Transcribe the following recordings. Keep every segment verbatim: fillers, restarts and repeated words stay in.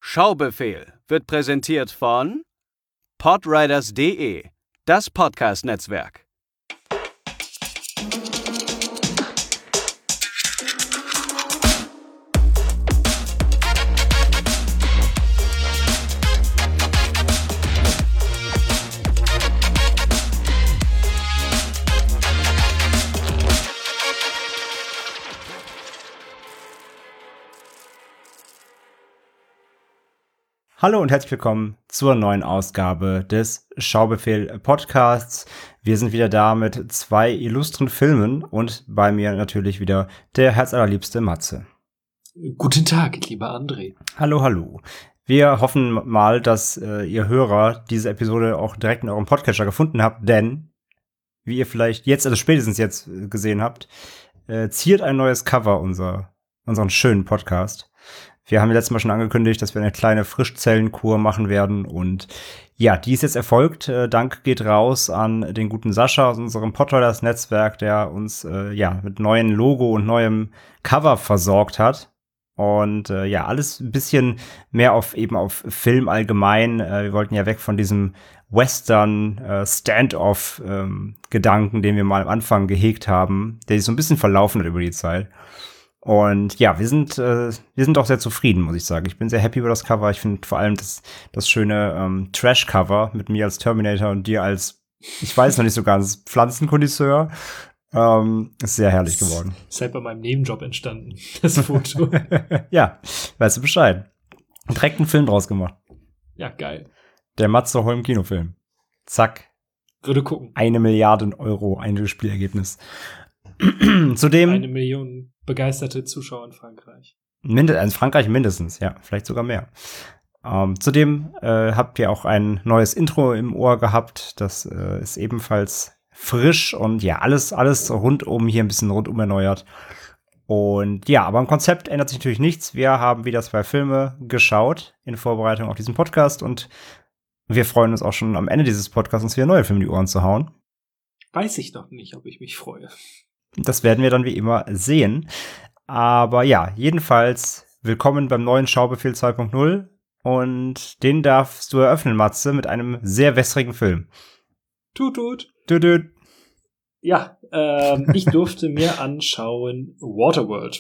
Schaubefehl wird präsentiert von podriders punkt de, das Podcast-Netzwerk. Hallo und herzlich willkommen zur neuen Ausgabe des Schaubefehl-Podcasts. Wir sind wieder da mit zwei illustren Filmen und bei mir natürlich wieder der herzallerliebste Matze. Guten Tag, lieber André. Hallo, hallo. Wir hoffen mal, dass äh, ihr Hörer diese Episode auch direkt in eurem Podcatcher gefunden habt, denn, wie ihr vielleicht jetzt, also spätestens jetzt gesehen habt, äh, ziert ein neues Cover unser, unseren schönen Podcast. Wir haben ja letztes Mal schon angekündigt, dass wir eine kleine Frischzellenkur machen werden und ja, die ist jetzt erfolgt. Äh, Dank geht raus an den guten Sascha aus unserem Podriders-Netzwerk, der uns äh, ja mit neuem Logo und neuem Cover versorgt hat. Und äh, ja, alles ein bisschen mehr auf eben auf Film allgemein. Äh, wir wollten ja weg von diesem Western äh, Stand-off-Gedanken, ähm, den wir mal am Anfang gehegt haben, der sich so ein bisschen verlaufen hat über die Zeit. Und ja, wir sind äh, wir sind auch sehr zufrieden, muss ich sagen. Ich bin sehr happy über das Cover. Ich finde vor allem das das schöne ähm, Trash-Cover mit mir als Terminator und dir als, ich weiß noch nicht so ganz, Pflanzenkonnoisseur. Ähm, ist sehr herrlich geworden. Ist halt bei meinem Nebenjob entstanden, das Foto. Ja, weißt du Bescheid. Direkt einen Film draus gemacht. Ja, geil. Der Matze Holm Kinofilm. Zack. Würde gucken. Eine Milliarde Euro Einspielergebnis. Zudem eine Million begeisterte Zuschauer in Frankreich. Mind- in Frankreich mindestens, ja, vielleicht sogar mehr. Ähm, zudem äh, habt ihr auch ein neues Intro im Ohr gehabt. Das äh, ist ebenfalls frisch und ja, alles, alles rundum hier ein bisschen rundum erneuert. Und ja, aber im Konzept ändert sich natürlich nichts. Wir haben wieder zwei Filme geschaut in Vorbereitung auf diesen Podcast und wir freuen uns auch schon am Ende dieses Podcasts, uns wieder neue Filme in die Ohren zu hauen. Weiß ich noch nicht, ob ich mich freue. Das werden wir dann wie immer sehen. Aber ja, jedenfalls willkommen beim neuen Schaubefehl zwei Punkt null. Und den darfst du eröffnen, Matze, mit einem sehr wässrigen Film. Tut, tut. Tut, tut. Ja, ähm, ich durfte mir anschauen Waterworld.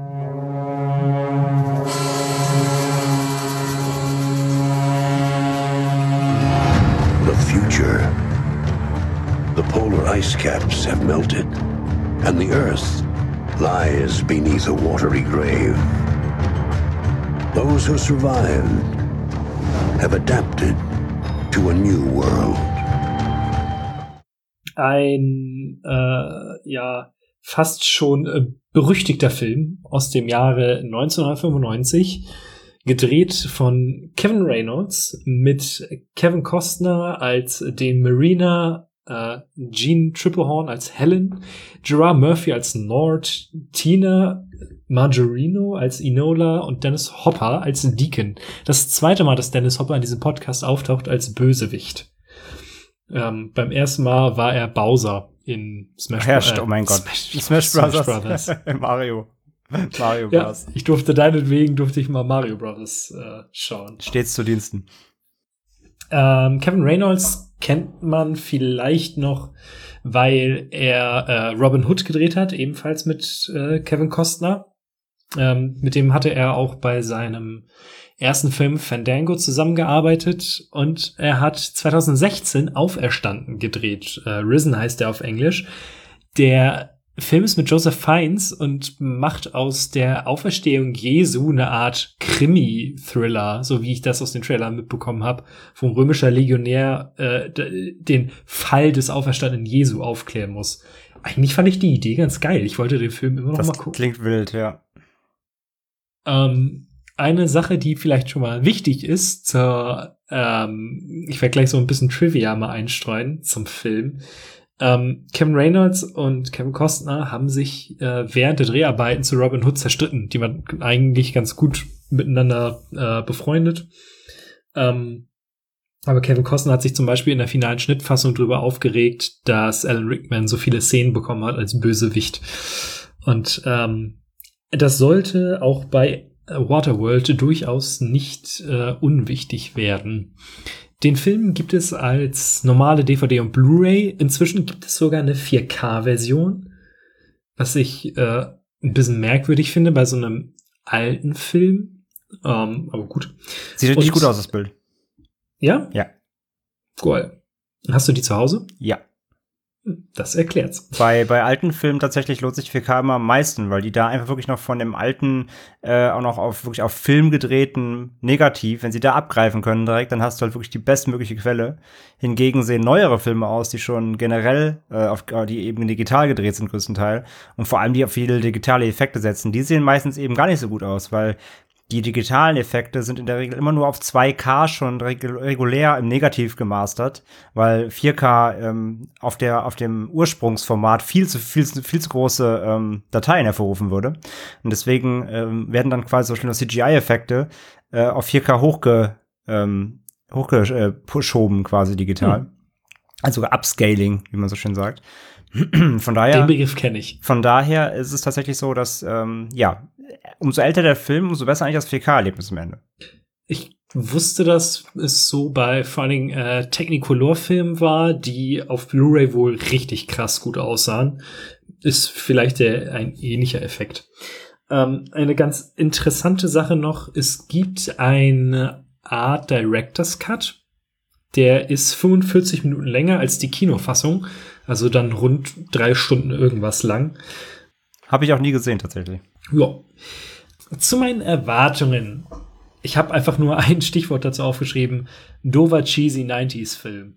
The future. The polar ice caps have melted. And the Earth lies beneath a watery grave. Those who survived have adapted to a new world. Ein, äh, ja, fast schon äh, berüchtigter Film aus dem Jahre neunzehnhundertfünfundneunzig, gedreht von Kevin Reynolds mit Kevin Costner als den Mariner, Uh, Jean Triplehorn als Helen, Gerard Murphy als Nord, Tina Majorino als Enola und Dennis Hopper als Deacon. Das zweite Mal, dass Dennis Hopper in diesem Podcast auftaucht als Bösewicht. Ähm, beim ersten Mal war er Bowser in Smash Bros. Äh, oh mein Gott. Smash, Smash, Smash Brothers. Brothers. Mario. Mario ja, Bros. Ich durfte deinetwegen, durfte ich mal Mario Brothers äh, schauen. Stets zu Diensten. Ähm, Kevin Reynolds kennt man vielleicht noch, weil er äh, Robin Hood gedreht hat, ebenfalls mit äh, Kevin Costner. Ähm, mit dem hatte er auch bei seinem ersten Film Fandango zusammengearbeitet und er hat zweitausendsechzehn Auferstanden gedreht. Äh, Risen heißt er auf Englisch. Der Film ist mit Joseph Fiennes und macht aus der Auferstehung Jesu eine Art Krimi-Thriller, so wie ich das aus den Trailern mitbekommen habe, wo ein römischer Legionär äh, d- den Fall des auferstandenen Jesu aufklären muss. Eigentlich fand ich die Idee ganz geil. Ich wollte den Film immer noch das mal gucken. Das klingt wild, ja. Ähm, eine Sache, die vielleicht schon mal wichtig ist, zur, ähm, ich werde gleich so ein bisschen Trivia mal einstreuen zum Film. Ähm, Kevin Reynolds und Kevin Costner haben sich äh, während der Dreharbeiten zu Robin Hood zerstritten. Die waren eigentlich ganz gut miteinander äh, befreundet. Ähm, aber Kevin Costner hat sich zum Beispiel in der finalen Schnittfassung darüber aufgeregt, dass Alan Rickman so viele Szenen bekommen hat als Bösewicht. Und ähm, das sollte auch bei Waterworld durchaus nicht äh, unwichtig werden. Den Film gibt es als normale D V D und Blu-ray. Inzwischen gibt es sogar eine vier K-Version, was ich äh, ein bisschen merkwürdig finde bei so einem alten Film. Ähm, aber gut. Sieht richtig gut aus, das Bild. Ja? Ja. Cool. Hast du die zu Hause? Ja. Das erklärt's. Bei, bei alten Filmen tatsächlich lohnt sich vier K immer am meisten, weil die da einfach wirklich noch von dem alten, äh, auch noch auf wirklich auf Film gedrehten Negativ, wenn sie da abgreifen können direkt, dann hast du halt wirklich die bestmögliche Quelle. Hingegen sehen neuere Filme aus, die schon generell, äh, auf, die eben digital gedreht sind größtenteils und vor allem die auf viele digitale Effekte setzen. Die sehen meistens eben gar nicht so gut aus, weil die digitalen Effekte sind in der Regel immer nur auf zwei K schon regulär im Negativ gemastert, weil vier K ähm, auf der auf dem Ursprungsformat viel zu viel, viel zu große ähm, Dateien hervorrufen würde. Und deswegen ähm, werden dann quasi so C G I-Effekte äh, auf vier K hochge ähm, hochgeschoben quasi digital. Hm. Also Upscaling, wie man so schön sagt. Von daher, den Begriff kenne ich. Von daher ist es tatsächlich so, dass, ähm, ja, umso älter der Film, umso besser eigentlich das vier K-Erlebnis am Ende. Ich wusste, dass es so bei vor allen Dingen äh, Technicolor-Filmen war, die auf Blu-ray wohl richtig krass gut aussahen. Ist vielleicht der, ein ähnlicher Effekt. Ähm, eine ganz interessante Sache noch, es gibt eine Art Director's Cut. Der ist fünfundvierzig Minuten länger als die Kinofassung. Also dann rund drei Stunden irgendwas lang. Habe ich auch nie gesehen, tatsächlich. Ja. Zu meinen Erwartungen. Ich habe einfach nur ein Stichwort dazu aufgeschrieben. Dover Cheesy neunziger-Film.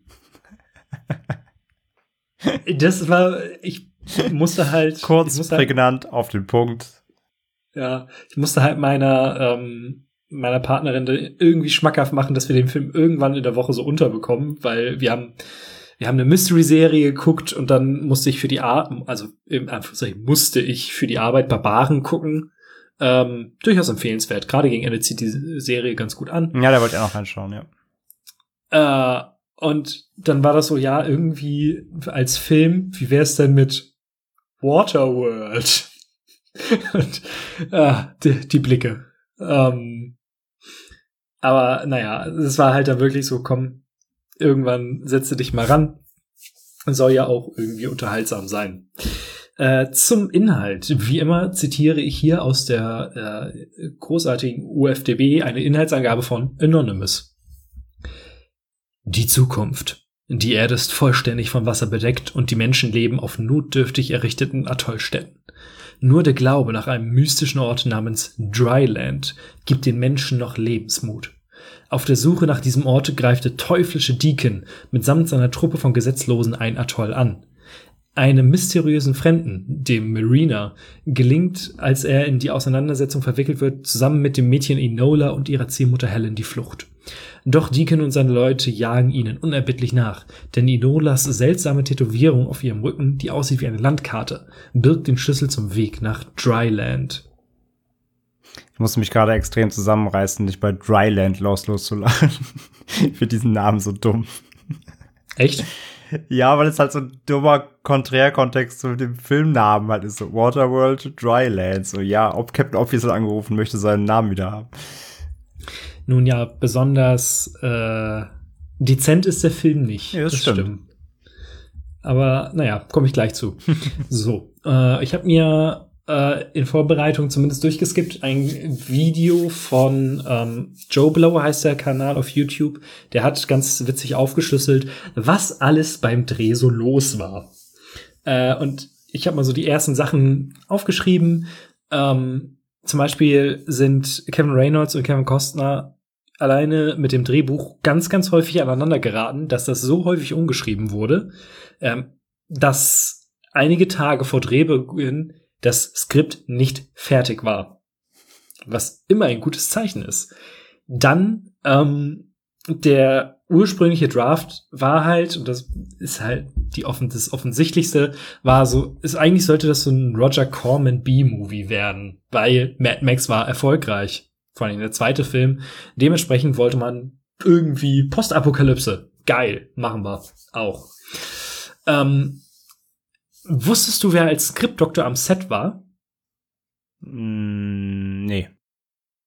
Das war, ich musste halt... Kurz, musste prägnant, halt, auf den Punkt. Ja, ich musste halt meiner, ähm, meiner Partnerin irgendwie schmackhaft machen, dass wir den Film irgendwann in der Woche so unterbekommen, weil wir haben... Wir haben eine Mystery-Serie geguckt und dann musste ich für die Arbeit, also im Anführungszeichen musste ich für die Arbeit Barbaren gucken. Ähm, durchaus empfehlenswert. Gerade gegen Ende zieht die Serie ganz gut an. Ja, da wollte ich auch noch reinschauen, ja. Äh, und dann war das so, ja, irgendwie als Film, wie wäre es denn mit Waterworld? und äh, die, die Blicke. Ähm, aber naja, es war halt dann wirklich so, komm, irgendwann setze dich mal ran. Soll ja auch irgendwie unterhaltsam sein. Äh, zum Inhalt. Wie immer zitiere ich hier aus der äh, großartigen U F D B eine Inhaltsangabe von Anonymous. Die Zukunft. Die Erde ist vollständig von Wasser bedeckt und die Menschen leben auf notdürftig errichteten Atollstätten. Nur der Glaube nach einem mystischen Ort namens Dryland gibt den Menschen noch Lebensmut. Auf der Suche nach diesem Ort greift der teuflische Deacon mitsamt seiner Truppe von Gesetzlosen ein Atoll an. Einem mysteriösen Fremden, dem Marina, gelingt, als er in die Auseinandersetzung verwickelt wird, zusammen mit dem Mädchen Enola und ihrer Ziehmutter Helen die Flucht. Doch Deacon und seine Leute jagen ihnen unerbittlich nach, denn Enolas seltsame Tätowierung auf ihrem Rücken, die aussieht wie eine Landkarte, birgt den Schlüssel zum Weg nach Dryland. Ich musste mich gerade extrem zusammenreißen, nicht bei Dryland los loszulachen. Ich finde diesen Namen so dumm. Echt? Ja, weil es halt so ein dummer Konträrkontext zu dem Filmnamen halt ist. So Waterworld, Dryland. So, ja, ob Captain Obvious angerufen möchte seinen Namen wieder haben. Nun ja, besonders äh, dezent ist der Film nicht. Ja, das, das stimmt. stimmt. Aber naja, komme ich gleich zu. So, äh, ich habe mir in Vorbereitung zumindest durchgeskippt, ein Video von ähm, Joe Blow heißt der Kanal auf YouTube. Der hat ganz witzig aufgeschlüsselt, was alles beim Dreh so los war. Äh, und ich habe mal so die ersten Sachen aufgeschrieben. Ähm, zum Beispiel sind Kevin Reynolds und Kevin Costner alleine mit dem Drehbuch ganz, ganz häufig aneinander geraten, dass das so häufig umgeschrieben wurde, ähm, dass einige Tage vor Drehbeginn das Skript nicht fertig war. Was immer ein gutes Zeichen ist. Dann, ähm, der ursprüngliche Draft war halt, und das ist halt die offen, das Offensichtlichste, war so, ist eigentlich sollte das so ein Roger Corman B-Movie werden, weil Mad Max war erfolgreich. Vor allem der zweite Film. Dementsprechend wollte man irgendwie Postapokalypse. Geil, machen wir auch. Ähm, Wusstest du, wer als Skriptdoktor am Set war? Mm, nee.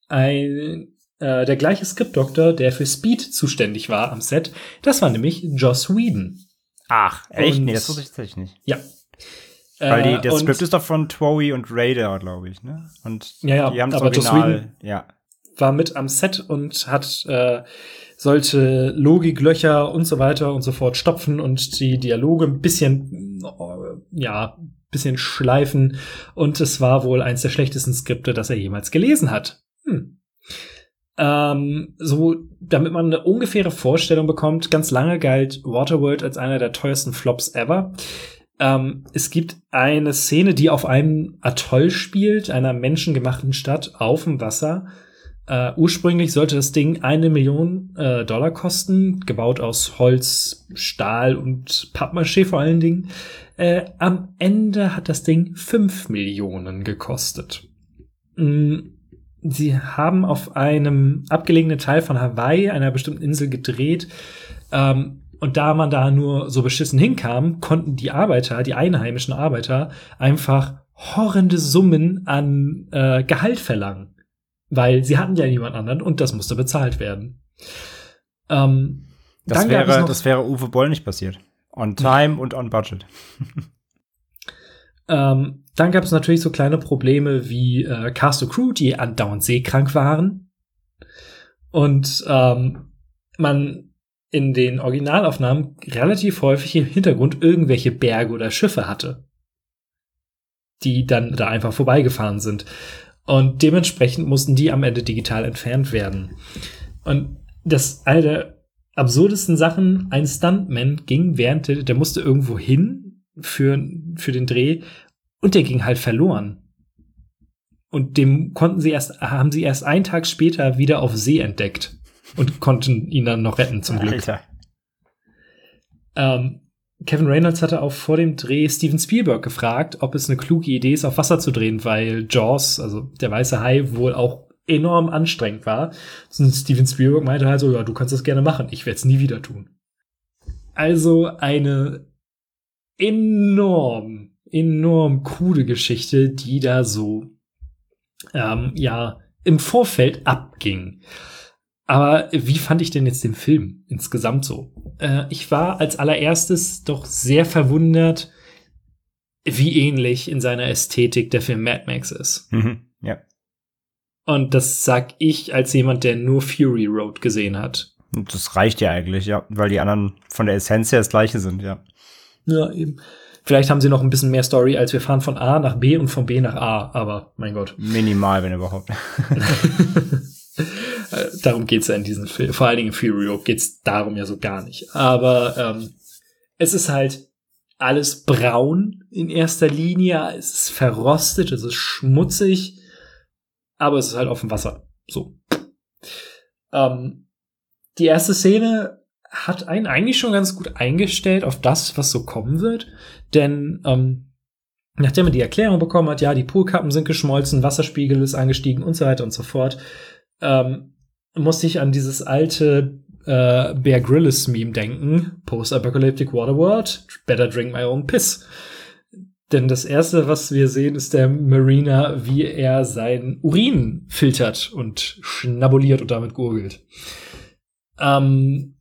ein äh, der gleiche Skriptdoktor, der für Speed zuständig war am Set. Das war nämlich Joss Whedon. Ach, echt? Und, nee, das wusste ich tatsächlich nicht. Ja. Weil die, äh, der und, Skript ist doch von Toei und Raider, glaube ich, ne? Und ja, ja, die haben das aber Joss Original, Whedon ja. war mit am Set und hat äh, sollte Logiklöcher und so weiter und so fort stopfen und die Dialoge ein bisschen, ja, bisschen schleifen. Und es war wohl eins der schlechtesten Skripte, das er jemals gelesen hat. Hm. Ähm, so, damit man eine ungefähre Vorstellung bekommt, ganz lange galt Waterworld als einer der teuersten Flops ever. Ähm, es gibt eine Szene, die auf einem Atoll spielt, einer menschengemachten Stadt auf dem Wasser. Uh, ursprünglich sollte das Ding eine Million äh, Dollar kosten, gebaut aus Holz, Stahl und Pappmaché vor allen Dingen. Äh, am Ende hat das Ding fünf Millionen gekostet. Mm, sie haben auf einem abgelegenen Teil von Hawaii, einer bestimmten Insel, gedreht. Ähm, und da man da nur so beschissen hinkam, konnten die Arbeiter, die einheimischen Arbeiter, einfach horrende Summen an äh, Gehalt verlangen. Weil sie hatten ja niemand anderen und das musste bezahlt werden. Ähm, das, dann wäre, gab es noch, das wäre Uwe Boll nicht passiert. On time und on budget. ähm, dann gab es natürlich so kleine Probleme wie äh, Cast und Crew, die andauernd seekrank waren. Und ähm, man in den Originalaufnahmen relativ häufig im Hintergrund irgendwelche Berge oder Schiffe hatte, die dann da einfach vorbeigefahren sind. Und dementsprechend mussten die am Ende digital entfernt werden. Und das eine der absurdesten Sachen, ein Stuntman ging während der, der musste irgendwo hin für, für den Dreh und der ging halt verloren. Und dem konnten sie erst, haben sie erst einen Tag später wieder auf See entdeckt und konnten ihn dann noch retten, zum Glück. Alter. Ähm, Kevin Reynolds hatte auch vor dem Dreh Steven Spielberg gefragt, ob es eine kluge Idee ist, auf Wasser zu drehen, weil Jaws, also der weiße Hai, wohl auch enorm anstrengend war. Und Steven Spielberg meinte halt so, ja, du kannst das gerne machen, ich werde es nie wieder tun. Also eine enorm, enorm coole Geschichte, die da so, ähm, ja, im Vorfeld abging. Aber wie fand ich denn jetzt den Film insgesamt so? Äh, ich war als allererstes doch sehr verwundert, wie ähnlich in seiner Ästhetik der Film Mad Max ist. Mhm, ja. Und das sag ich als jemand, der nur Fury Road gesehen hat. Und das reicht ja eigentlich, ja, weil die anderen von der Essenz her das gleiche sind, ja. Ja, eben. Vielleicht haben sie noch ein bisschen mehr Story, als wir fahren von A nach B und von B nach A, aber mein Gott. Minimal, wenn überhaupt. Darum geht's ja in diesem Film. Vor allen Dingen in Fury Road geht's darum ja so gar nicht. Aber ähm, es ist halt alles braun in erster Linie. Es ist verrostet, es ist schmutzig. Aber es ist halt auf dem Wasser. So. Ähm, die erste Szene hat einen eigentlich schon ganz gut eingestellt auf das, was so kommen wird. Denn ähm, nachdem man die Erklärung bekommen hat, ja, die Poolkappen sind geschmolzen, Wasserspiegel ist angestiegen und so weiter und so fort, ähm, musste ich an dieses alte äh, Bear Grylls-Meme denken. Post-Apocalyptic Waterworld, better drink my own piss. Denn das Erste, was wir sehen, ist der Mariner, wie er sein Urin filtert und schnabuliert und damit gurgelt. Ähm,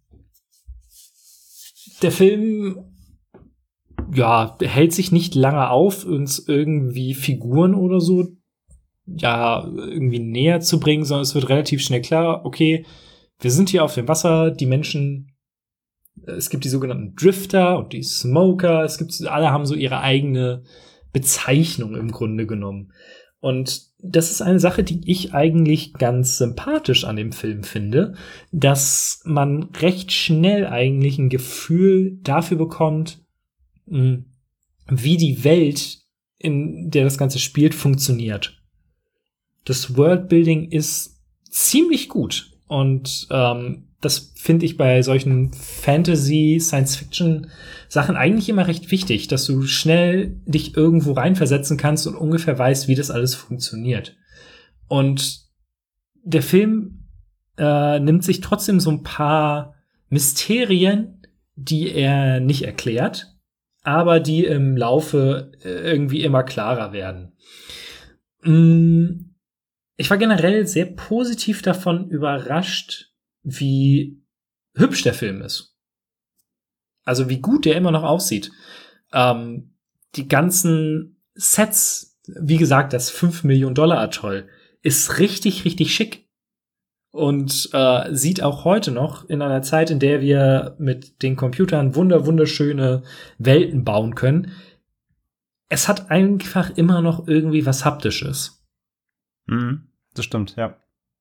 der Film, ja, hält sich nicht lange auf, uns irgendwie Figuren oder so ja irgendwie näher zu bringen, sondern es wird relativ schnell klar, okay, wir sind hier auf dem Wasser, die Menschen, es gibt die sogenannten Drifter und die Smoker, es gibt, alle haben so ihre eigene Bezeichnung im Grunde genommen. Und das ist eine Sache, die ich eigentlich ganz sympathisch an dem Film finde, dass man recht schnell eigentlich ein Gefühl dafür bekommt, wie die Welt, in der das Ganze spielt, funktioniert. Das Worldbuilding ist ziemlich gut. Und ähm, das finde ich bei solchen Fantasy, Science-Fiction-Sachen eigentlich immer recht wichtig, dass du schnell dich irgendwo reinversetzen kannst und ungefähr weißt, wie das alles funktioniert. Und der Film äh, nimmt sich trotzdem so ein paar Mysterien, die er nicht erklärt, aber die im Laufe irgendwie immer klarer werden. Mm, ich war generell sehr positiv davon überrascht, wie hübsch der Film ist. Also wie gut der immer noch aussieht. Ähm, die ganzen Sets, wie gesagt, das fünf Millionen Dollar Atoll, ist richtig, richtig schick. Und äh, sieht auch heute noch in einer Zeit, in der wir mit den Computern wunder wunderschöne Welten bauen können. Es hat einfach immer noch irgendwie was Haptisches. Mhm, das stimmt, ja.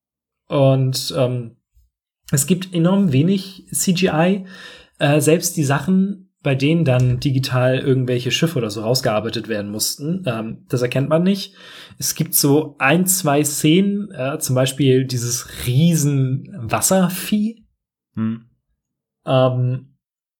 Und ähm, es gibt enorm wenig C G I. Äh, selbst die Sachen, bei denen dann digital irgendwelche Schiffe oder so rausgearbeitet werden mussten, ähm, das erkennt man nicht. Es gibt so ein, zwei Szenen, äh, zum Beispiel dieses riesen Wasservieh. Hm. Ähm,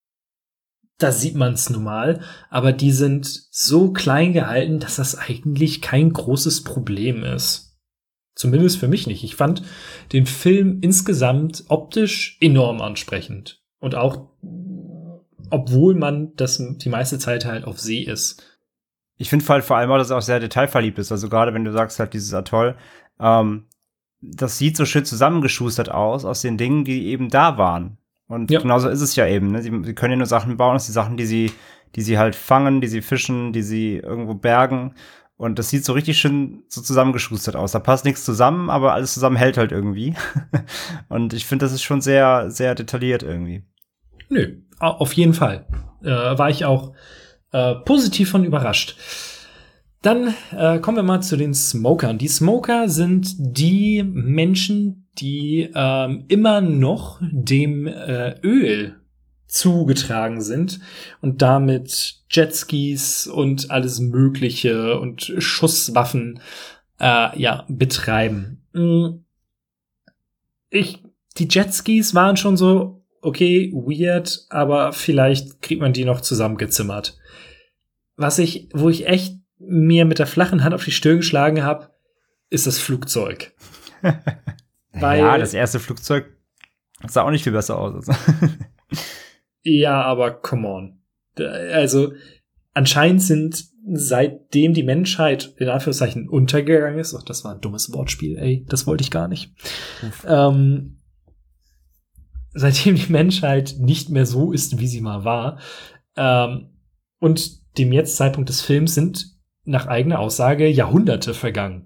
da sieht man es nun mal, aber die sind so klein gehalten, dass das eigentlich kein großes Problem ist. Zumindest für mich nicht. Ich fand den Film insgesamt optisch enorm ansprechend. Und auch, obwohl man das die meiste Zeit halt auf See ist. Ich finde halt vor allem auch, dass er auch sehr detailverliebt ist. Also gerade wenn du sagst halt dieses Atoll, ähm, das sieht so schön zusammengeschustert aus, aus den Dingen, die eben da waren. Und ja. genauso ist es ja eben. Ne? Sie, sie können ja nur Sachen bauen, aus die Sachen, die sie, die sie halt fangen, die sie fischen, die sie irgendwo bergen. Und das sieht so richtig schön so zusammengeschustert aus. Da passt nichts zusammen, aber alles zusammen hält halt irgendwie. Und ich finde, das ist schon sehr, sehr detailliert irgendwie. Nö, auf jeden Fall. Äh, war ich auch äh, positiv von überrascht. Dann äh, kommen wir mal zu den Smokern. Die Smoker sind die Menschen, die ähm, immer noch dem äh, Öl zugetragen sind und damit Jetskis und alles Mögliche und Schusswaffen äh, ja betreiben. Ich, die Jetskis waren schon so okay, weird, aber vielleicht kriegt man die noch zusammengezimmert. Was ich, wo ich echt mir mit der flachen Hand auf die Stirn geschlagen habe, ist das Flugzeug. Weil, ja, das erste Flugzeug sah auch nicht viel besser aus. Ja, aber come on. Also, anscheinend sind, seitdem die Menschheit in Anführungszeichen untergegangen ist, ach, das war ein dummes Wortspiel, ey, das wollte ich gar nicht. Ähm, seitdem die Menschheit nicht mehr so ist, wie sie mal war, ähm, und dem jetzt Zeitpunkt des Films sind nach eigener Aussage Jahrhunderte vergangen.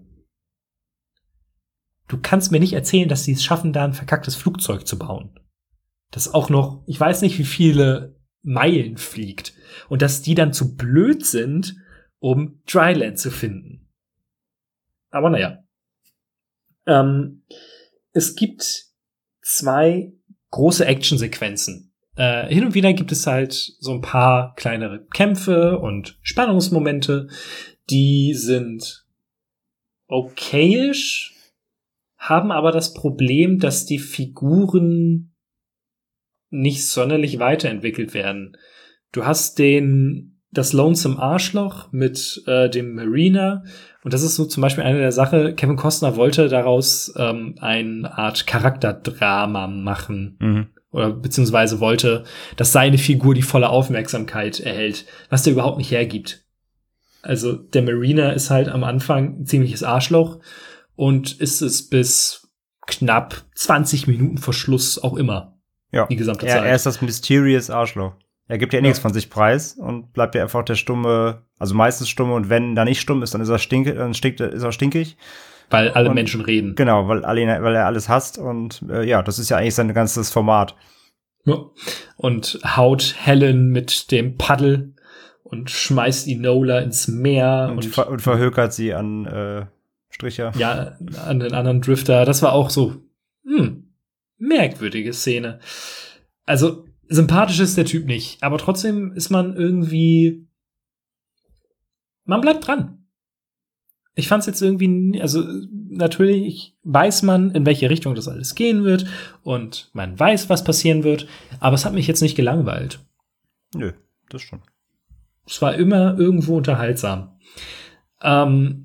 Du kannst mir nicht erzählen, dass sie es schaffen, da ein verkacktes Flugzeug zu bauen. Das auch noch, ich weiß nicht, wie viele Meilen fliegt. Und dass die dann zu blöd sind, um Dryland zu finden. Aber naja. Ähm, es gibt zwei große Actionsequenzen. Äh, hin und wieder gibt es halt so ein paar kleinere Kämpfe und Spannungsmomente. Die sind okayisch, haben aber das Problem, dass die Figuren nicht sonderlich weiterentwickelt werden. Du hast den das Lonesome Arschloch mit äh, dem Marina und das ist so zum Beispiel eine der Sachen, Kevin Costner wollte daraus ähm, eine Art Charakterdrama machen. Mhm. Oder beziehungsweise wollte, dass seine Figur die volle Aufmerksamkeit erhält, was der überhaupt nicht hergibt. Also der Marina ist halt am Anfang ein ziemliches Arschloch und ist es bis knapp zwanzig Minuten vor Schluss auch immer. Ja, die gesamte er, Zeit. Er ist das Mysterious Arschloch. Er gibt ja, ja nichts von sich preis und bleibt ja einfach der stumme, also meistens stumme und wenn da nicht stumm ist, dann ist er stinkig, dann stinkt, ist er stinkig. Weil alle und, Menschen reden. Genau, weil, alle, weil er alles hasst und äh, ja, das ist ja eigentlich sein ganzes Format. Ja. Und haut Helen mit dem Paddel und schmeißt Enola ins Meer. Und, und, ver- und verhökert sie an äh, Stricher. Ja, an den anderen Drifter. Das war auch so, hm, merkwürdige Szene. Also, sympathisch ist der Typ nicht, aber trotzdem ist man irgendwie, man bleibt dran. Ich fand's jetzt irgendwie, also natürlich weiß man, in welche Richtung das alles gehen wird und man weiß, was passieren wird, aber es hat mich jetzt nicht gelangweilt. Nö, das schon. Es war immer irgendwo unterhaltsam. Ähm,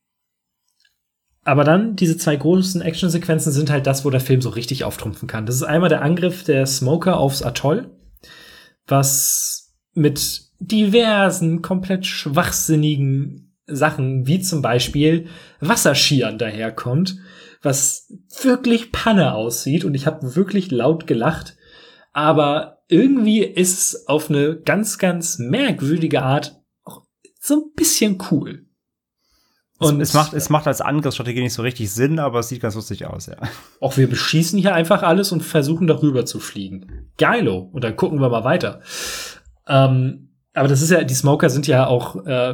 Aber dann, diese zwei großen Actionsequenzen sind halt das, wo der Film so richtig auftrumpfen kann. Das ist einmal der Angriff der Smoker aufs Atoll, was mit diversen, komplett schwachsinnigen Sachen, wie zum Beispiel Wasserskiern daherkommt, was wirklich Panne aussieht und ich habe wirklich laut gelacht, aber irgendwie ist es auf eine ganz, ganz merkwürdige Art auch so ein bisschen cool. Und es, es macht, es macht als Angriffsstrategie nicht so richtig Sinn, aber es sieht ganz lustig aus, ja. Auch wir beschießen hier einfach alles und versuchen darüber zu fliegen. Geilo. Und dann gucken wir mal weiter. Ähm, aber das ist ja, die Smoker sind ja auch äh,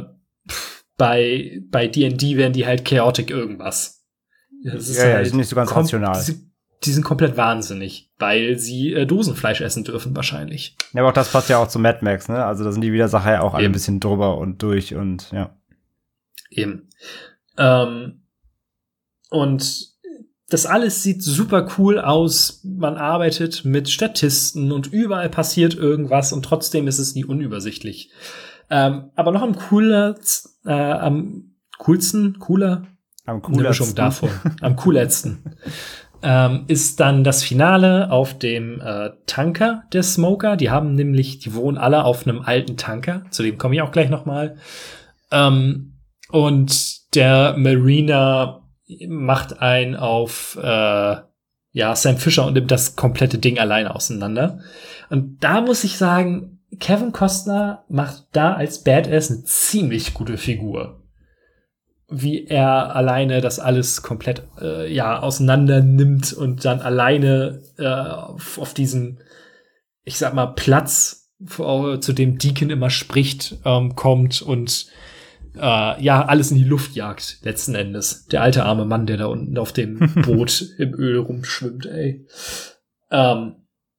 bei bei D and D werden die halt chaotic irgendwas. Das ist ja, halt ja, die sind nicht so ganz rational. Die, die sind komplett wahnsinnig, weil sie äh, Dosenfleisch essen dürfen wahrscheinlich. Ja, aber auch das passt ja auch zu Mad Max, ne? Also da sind die Widersacher ja auch alle Eben. ein bisschen drüber und durch und ja. Eben. Ähm, und das alles sieht super cool aus. Man arbeitet mit Statisten und überall passiert irgendwas und trotzdem ist es nie unübersichtlich. Ähm, aber noch am cooler, äh, am coolsten, cooler, am eine Mischung davon, am coolsten, ähm, ist dann das Finale auf dem äh, Tanker der Smoker. Die haben nämlich, die wohnen alle auf einem alten Tanker. Zu dem komme ich auch gleich noch mal. Ähm, und der Mariner macht einen auf äh, ja Sam Fisher und nimmt das komplette Ding alleine auseinander. Und da muss ich sagen, Kevin Costner macht da als Badass eine ziemlich gute Figur. Wie er alleine das alles komplett äh, ja auseinander nimmt und dann alleine äh, auf, auf diesen, ich sag mal, Platz, vor, zu dem Deacon immer spricht, ähm, kommt und Uh, ja, alles in die Luft jagt, letzten Endes. Der alte arme Mann, der da unten auf dem Boot im Öl rumschwimmt, ey. Ähm,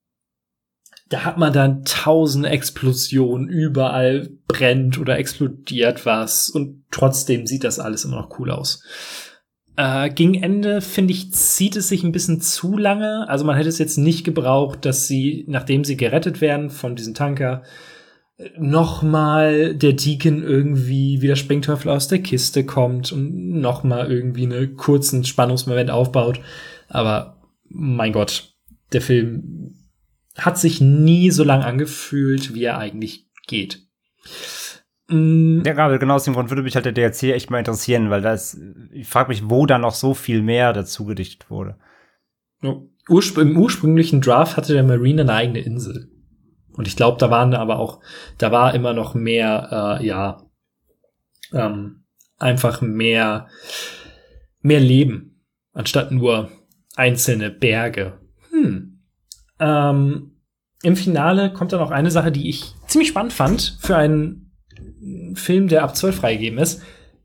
da hat man dann tausend Explosionen, überall brennt oder explodiert was und trotzdem sieht das alles immer noch cool aus. Äh, gegen Ende, finde ich, zieht es sich ein bisschen zu lange. Also man hätte es jetzt nicht gebraucht, dass sie, nachdem sie gerettet werden von diesem Tanker, nochmal der Deacon irgendwie wie der Springteufel aus der Kiste kommt und nochmal irgendwie einen kurzen Spannungsmoment aufbaut. Aber mein Gott, der Film hat sich nie so lang angefühlt, wie er eigentlich geht. Mm. Ja, gerade genau aus dem Grund würde mich halt der D L C echt mal interessieren, weil das, ich frage mich, wo da noch so viel mehr dazu gedichtet wurde. Urspr- Im ursprünglichen Draft hatte der Marine eine eigene Insel. Und ich glaube, da waren aber auch, da war immer noch mehr, äh, ja, ähm, einfach mehr, mehr Leben, anstatt nur einzelne Berge. Hm. Ähm, im Finale kommt dann auch eine Sache, die ich ziemlich spannend fand für einen Film, der ab zwölf freigegeben ist.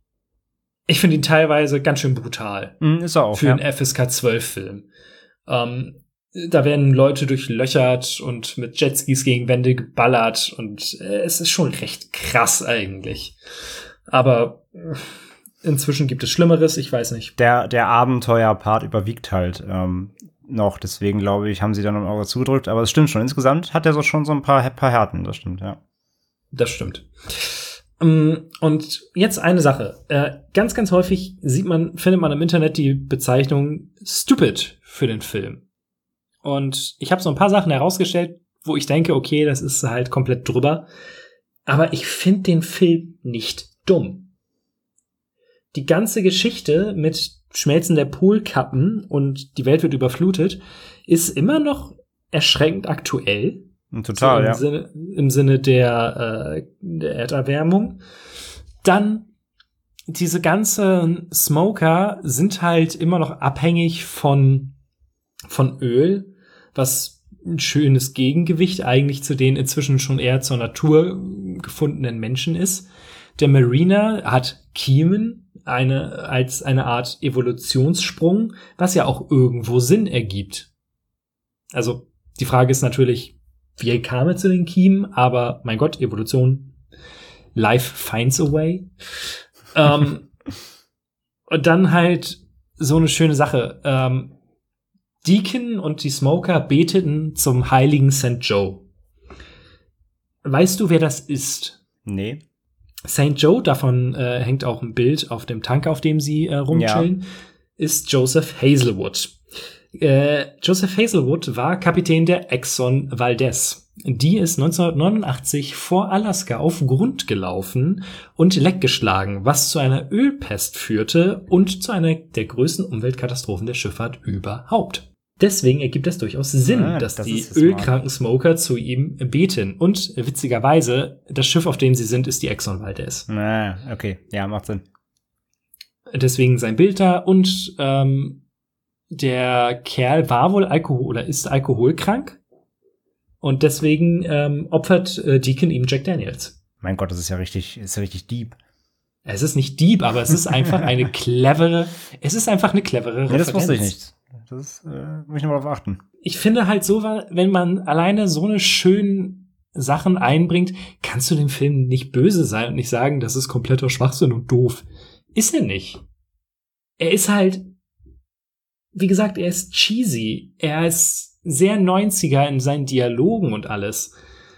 Ich finde ihn teilweise ganz schön brutal. Mm, ist er auch, für ja. einen F S K zwölf Film. Ähm, Da werden Leute durchlöchert und mit Jetskis gegen Wände geballert und äh, es ist schon recht krass eigentlich. Aber äh, inzwischen gibt es Schlimmeres, ich weiß nicht. Der, der Abenteuer-Part überwiegt halt ähm, noch, deswegen glaube ich, haben sie dann ein Auge zugedrückt, aber es stimmt schon. Insgesamt hat er so schon so ein paar, paar Härten, das stimmt, ja. Das stimmt. Um, und jetzt eine Sache. Äh, ganz, ganz häufig sieht man, findet man im Internet die Bezeichnung stupid für den Film. Und ich habe so ein paar Sachen herausgestellt, wo ich denke, okay, das ist halt komplett drüber. Aber ich finde den Film nicht dumm. Die ganze Geschichte mit Schmelzen der Polkappen und die Welt wird überflutet ist immer noch erschreckend aktuell. Total, so im ja. Sinne, im Sinne der, äh, der Erderwärmung. Dann diese ganzen Smoker sind halt immer noch abhängig von von Öl, was ein schönes Gegengewicht eigentlich zu den inzwischen schon eher zur Natur gefundenen Menschen ist. Der Mariner hat Kiemen, eine, als eine Art Evolutionssprung, was ja auch irgendwo Sinn ergibt. Also, die Frage ist natürlich, wie kam er zu den Kiemen, aber mein Gott, Evolution, life finds a way. ähm, und dann halt so eine schöne Sache, ähm, Deacon und die Smoker beteten zum heiligen Sankt Joe. Weißt du, wer das ist? Nee. Sankt Joe, davon äh, hängt auch ein Bild auf dem Tanker, auf dem sie äh, rumchillen, ja. Ist Joseph Hazelwood. Äh, Joseph Hazelwood war Kapitän der Exxon Valdez. Die ist neunzehnhundertneunundachtzig vor Alaska auf Grund gelaufen und leckgeschlagen, was zu einer Ölpest führte und zu einer der größten Umweltkatastrophen der Schifffahrt überhaupt. Deswegen ergibt es durchaus Sinn, ja, dass das die ölkranken Smoker zu ihm beten. Und witzigerweise, das Schiff, auf dem sie sind, ist die Exxon Valdez. Na, okay, ja, macht Sinn. Deswegen sein Bild da und ähm, der Kerl war wohl Alkohol oder ist alkoholkrank. Und deswegen ähm, opfert äh, Deacon ihm Jack Daniels. Mein Gott, das ist ja richtig, ist ja richtig deep. Es ist nicht deep, aber es ist einfach eine clevere, es ist einfach eine clevere Referenz. Nee, das wusste ich nicht. Das äh, muss ich noch darauf achten. Ich finde halt so, wenn man alleine so eine schönen Sachen einbringt, kannst du dem Film nicht böse sein und nicht sagen, das ist kompletter Schwachsinn und doof. Ist er nicht. Er ist halt, wie gesagt, er ist cheesy. Er ist sehr neunziger in seinen Dialogen und alles.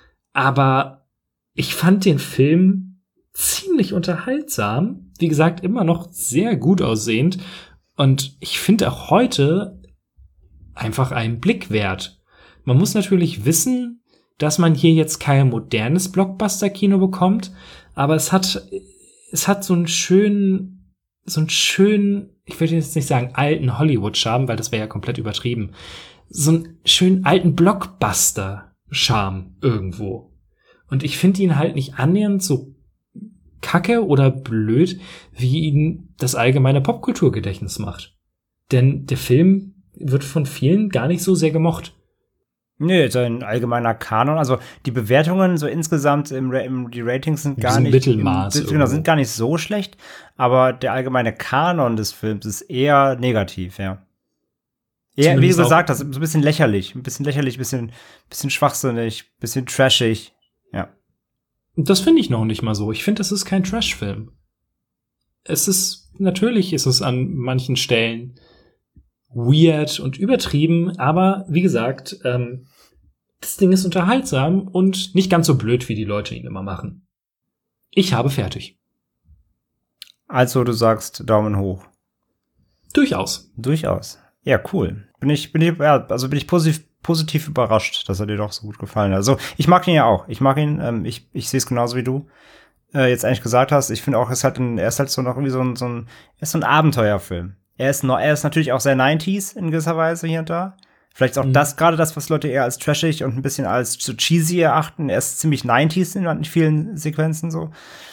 Aber ich fand den Film ziemlich unterhaltsam. Wie gesagt, immer noch sehr gut aussehend. Und ich finde auch heute einfach einen Blick wert. Man muss natürlich wissen, dass man hier jetzt kein modernes Blockbuster-Kino bekommt. Aber es hat, es hat so einen schönen, so einen schönen, ich würde jetzt nicht sagen alten Hollywood-Charme, weil das wäre ja komplett übertrieben. So einen schönen alten Blockbuster-Charme irgendwo. Und ich finde ihn halt nicht annähernd so kacke oder blöd, wie ihn das allgemeine Popkulturgedächtnis macht. Denn der Film wird von vielen gar nicht so sehr gemocht. Nee, so ein allgemeiner Kanon. Also die Bewertungen so insgesamt, im, im, die Ratings sind gar nicht Mittelmaß im, genau, sind gar nicht so schlecht, aber der allgemeine Kanon des Films ist eher negativ, ja. Ja, wie du gesagt hast, so ein bisschen lächerlich, ein bisschen lächerlich, ein bisschen, bisschen schwachsinnig, ein bisschen trashig, ja. Das finde ich noch nicht mal so. Ich finde, das ist kein Trash-Film. Es ist, natürlich ist es an manchen Stellen weird und übertrieben, aber wie gesagt, ähm, das Ding ist unterhaltsam und nicht ganz so blöd, wie die Leute ihn immer machen. Ich habe fertig. Also du sagst Daumen hoch. Durchaus. Durchaus. Ja, cool. Bin ich, bin ich, ja, also bin ich positiv, positiv überrascht, dass er dir doch so gut gefallen hat. Also, ich mag ihn ja auch. Ich mag ihn, ähm, ich, ich sehe es genauso wie du äh, jetzt eigentlich gesagt hast. Ich finde auch, es hat ein, er ist halt so noch irgendwie so ein, so ein, er ist so ein Abenteuerfilm. Er ist noch, er ist natürlich auch sehr neunziger in gewisser Weise hier und da. Vielleicht ist auch mhm. das gerade das, was Leute eher als trashig und ein bisschen als so cheesy erachten. Er ist ziemlich neunziger in vielen Sequenzen so.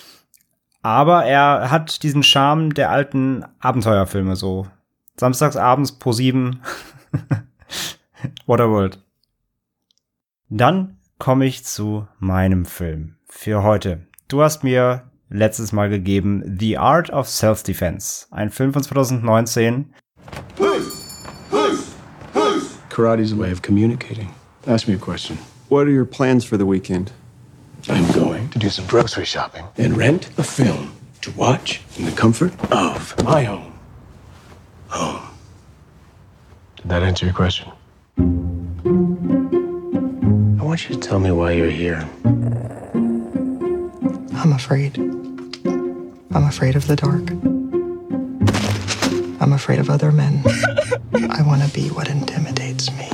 Aber er hat diesen Charme der alten Abenteuerfilme so. Samstagsabends Pro sieben. Waterworld. Dann komme ich zu meinem Film für heute. Du hast mir letztes Mal gegeben The Art of Self-Defense. Ein Film von zwanzig neunzehn. Karate's a way of communicating. Ask me a question. What are your plans for the weekend? I'm going to do some grocery shopping and rent a film to watch in the comfort of my own home. Did that answer your question? I want you to tell me why you're here. I'm afraid. I'm afraid of the dark. I'm afraid of other men. I want to be what intimidates me.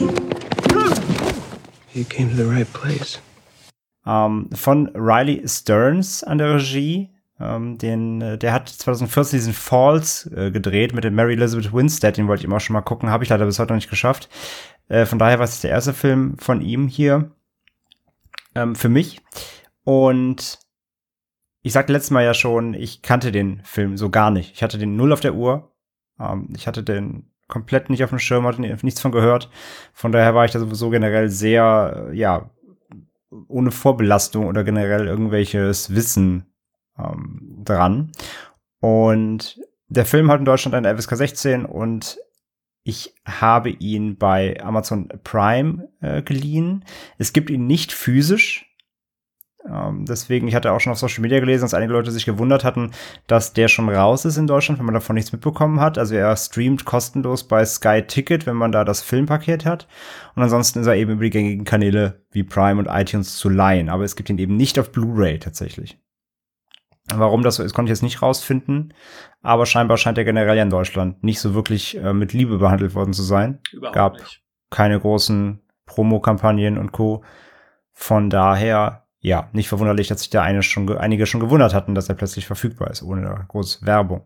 You came to the right place. Um, von Riley Stearns an der Regie. Um, den, der hat zwanzig vierzehn diesen Falls äh, gedreht mit der Mary Elizabeth Winstead. Den wollte ich immer schon mal gucken. Habe ich leider bis heute noch nicht geschafft. Äh, von daher war es der erste Film von ihm hier ähm, für mich. Und ich sagte letztes Mal ja schon, ich kannte den Film so gar nicht. Ich hatte den null auf der Uhr. Ähm, ich hatte den komplett nicht auf dem Schirm, hatte nichts von gehört. Von daher war ich da sowieso generell sehr, ja, ohne Vorbelastung oder generell irgendwelches Wissen ähm, dran. Und der Film hat in Deutschland eine F S K sechzehn und ich habe ihn bei Amazon Prime äh, geliehen. Es gibt ihn nicht physisch. Ähm, deswegen, ich hatte auch schon auf Social Media gelesen, dass einige Leute sich gewundert hatten, dass der schon raus ist in Deutschland, wenn man davon nichts mitbekommen hat. Also er streamt kostenlos bei Sky Ticket, wenn man da das Filmpaket hat. Und ansonsten ist er eben über die gängigen Kanäle wie Prime und iTunes zu leihen. Aber es gibt ihn eben nicht auf Blu-ray tatsächlich. Warum das so ist, konnte ich jetzt nicht rausfinden. Aber scheinbar scheint er generell ja in Deutschland nicht so wirklich äh, mit Liebe behandelt worden zu sein. Überhaupt Gab nicht. keine großen Promo-Kampagnen und Co. Von daher, ja, nicht verwunderlich, dass sich da eine schon, einige schon gewundert hatten, dass er plötzlich verfügbar ist, ohne große Werbung.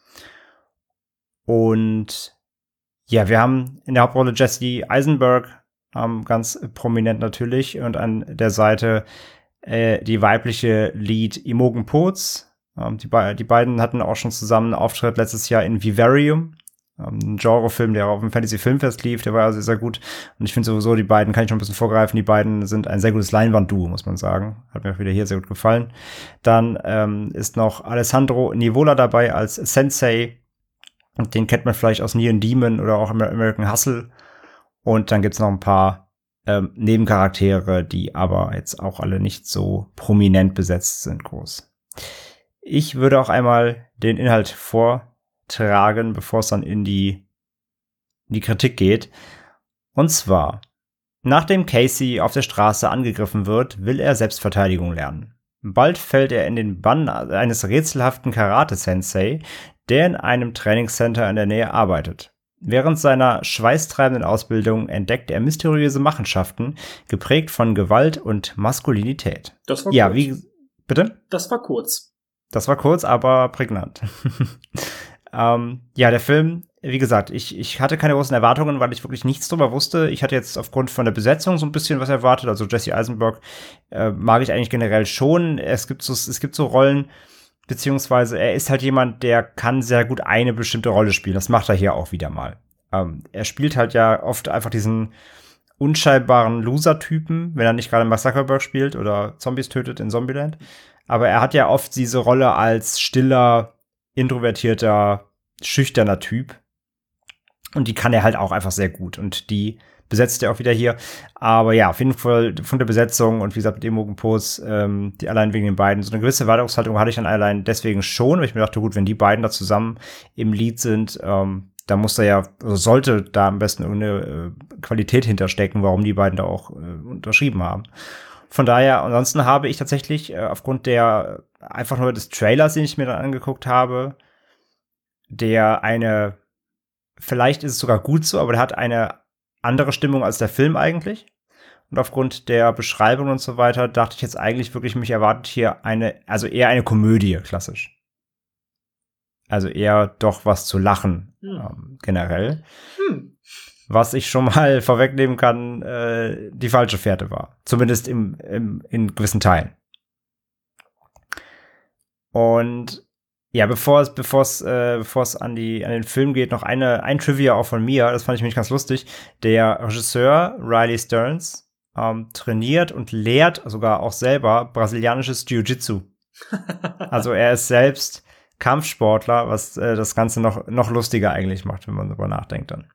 Und ja, wir haben in der Hauptrolle Jesse Eisenberg, ähm, ganz prominent natürlich, und an der Seite äh, die weibliche Lead Imogen Poots. Ähm, die, be- die beiden hatten auch schon zusammen einen Auftritt letztes Jahr in Vivarium, ähm, ein Genrefilm, der auf dem Fantasy-Filmfest lief, der war also sehr, sehr gut. Und ich finde sowieso, die beiden, kann ich schon ein bisschen vorgreifen, die beiden sind ein sehr gutes Leinwand-Duo, muss man sagen. Hat mir auch wieder hier sehr gut gefallen. Dann ähm, ist noch Alessandro Nivola dabei als Sensei. Und den kennt man vielleicht aus Neon Demon oder auch American Hustle. Und dann gibt's noch ein paar ähm, Nebencharaktere, die aber jetzt auch alle nicht so prominent besetzt sind, groß. Ich würde auch einmal den Inhalt vortragen, bevor es dann in die, in die Kritik geht. Und zwar, nachdem Casey auf der Straße angegriffen wird, will er Selbstverteidigung lernen. Bald fällt er in den Bann eines rätselhaften Karate-Sensei, der in einem Trainingscenter in der Nähe arbeitet. Während seiner schweißtreibenden Ausbildung entdeckt er mysteriöse Machenschaften, geprägt von Gewalt und Maskulinität. Das war ja, kurz. wie, bitte? Das war kurz. Das war kurz, aber prägnant. ähm, ja, der Film, wie gesagt, ich, ich hatte keine großen Erwartungen, weil ich wirklich nichts drüber wusste. Ich hatte jetzt aufgrund von der Besetzung so ein bisschen was erwartet. Also Jesse Eisenberg äh, mag ich eigentlich generell schon. Es gibt so, es gibt so Rollen, beziehungsweise er ist halt jemand, der kann sehr gut eine bestimmte Rolle spielen. Das macht er hier auch wieder mal. Ähm, er spielt halt ja oft einfach diesen unscheinbaren Loser-Typen, wenn er nicht gerade Mark Zuckerberg spielt oder Zombies tötet in Zombieland. Aber er hat ja oft diese Rolle als stiller, introvertierter, schüchterner Typ. Und die kann er halt auch einfach sehr gut. Und die besetzt er auch wieder hier. Aber ja, auf jeden Fall von der Besetzung und wie gesagt, mit Imogen Poots, ähm, die allein wegen den beiden, so eine gewisse Erwartungshaltung hatte ich dann allein deswegen schon, weil ich mir dachte, gut, wenn die beiden da zusammen im Lied sind, ähm, da muss da ja, also sollte da am besten irgendeine äh, Qualität hinterstecken, warum die beiden da auch äh, unterschrieben haben. Von daher, ansonsten habe ich tatsächlich äh, aufgrund der einfach nur des Trailers, den ich mir dann angeguckt habe, der eine, vielleicht ist es sogar gut so, aber der hat eine andere Stimmung als der Film eigentlich. Und aufgrund der Beschreibung und so weiter dachte ich jetzt eigentlich wirklich, mich erwartet hier eine, also eher eine Komödie, klassisch. Also eher doch was zu lachen, hm. ähm, generell. Hm. Was ich schon mal vorwegnehmen kann, äh, die falsche Fährte war. Zumindest im, im, in gewissen Teilen. Und ja, bevor es, bevor es, äh, bevor es an die, an den Film geht, noch eine, ein Trivia auch von mir. Das fand ich nämlich ganz lustig. Der Regisseur Riley Stearns ähm, trainiert und lehrt sogar auch selber brasilianisches Jiu-Jitsu. Also er ist selbst Kampfsportler, was äh, das Ganze noch, noch lustiger eigentlich macht, wenn man darüber nachdenkt dann.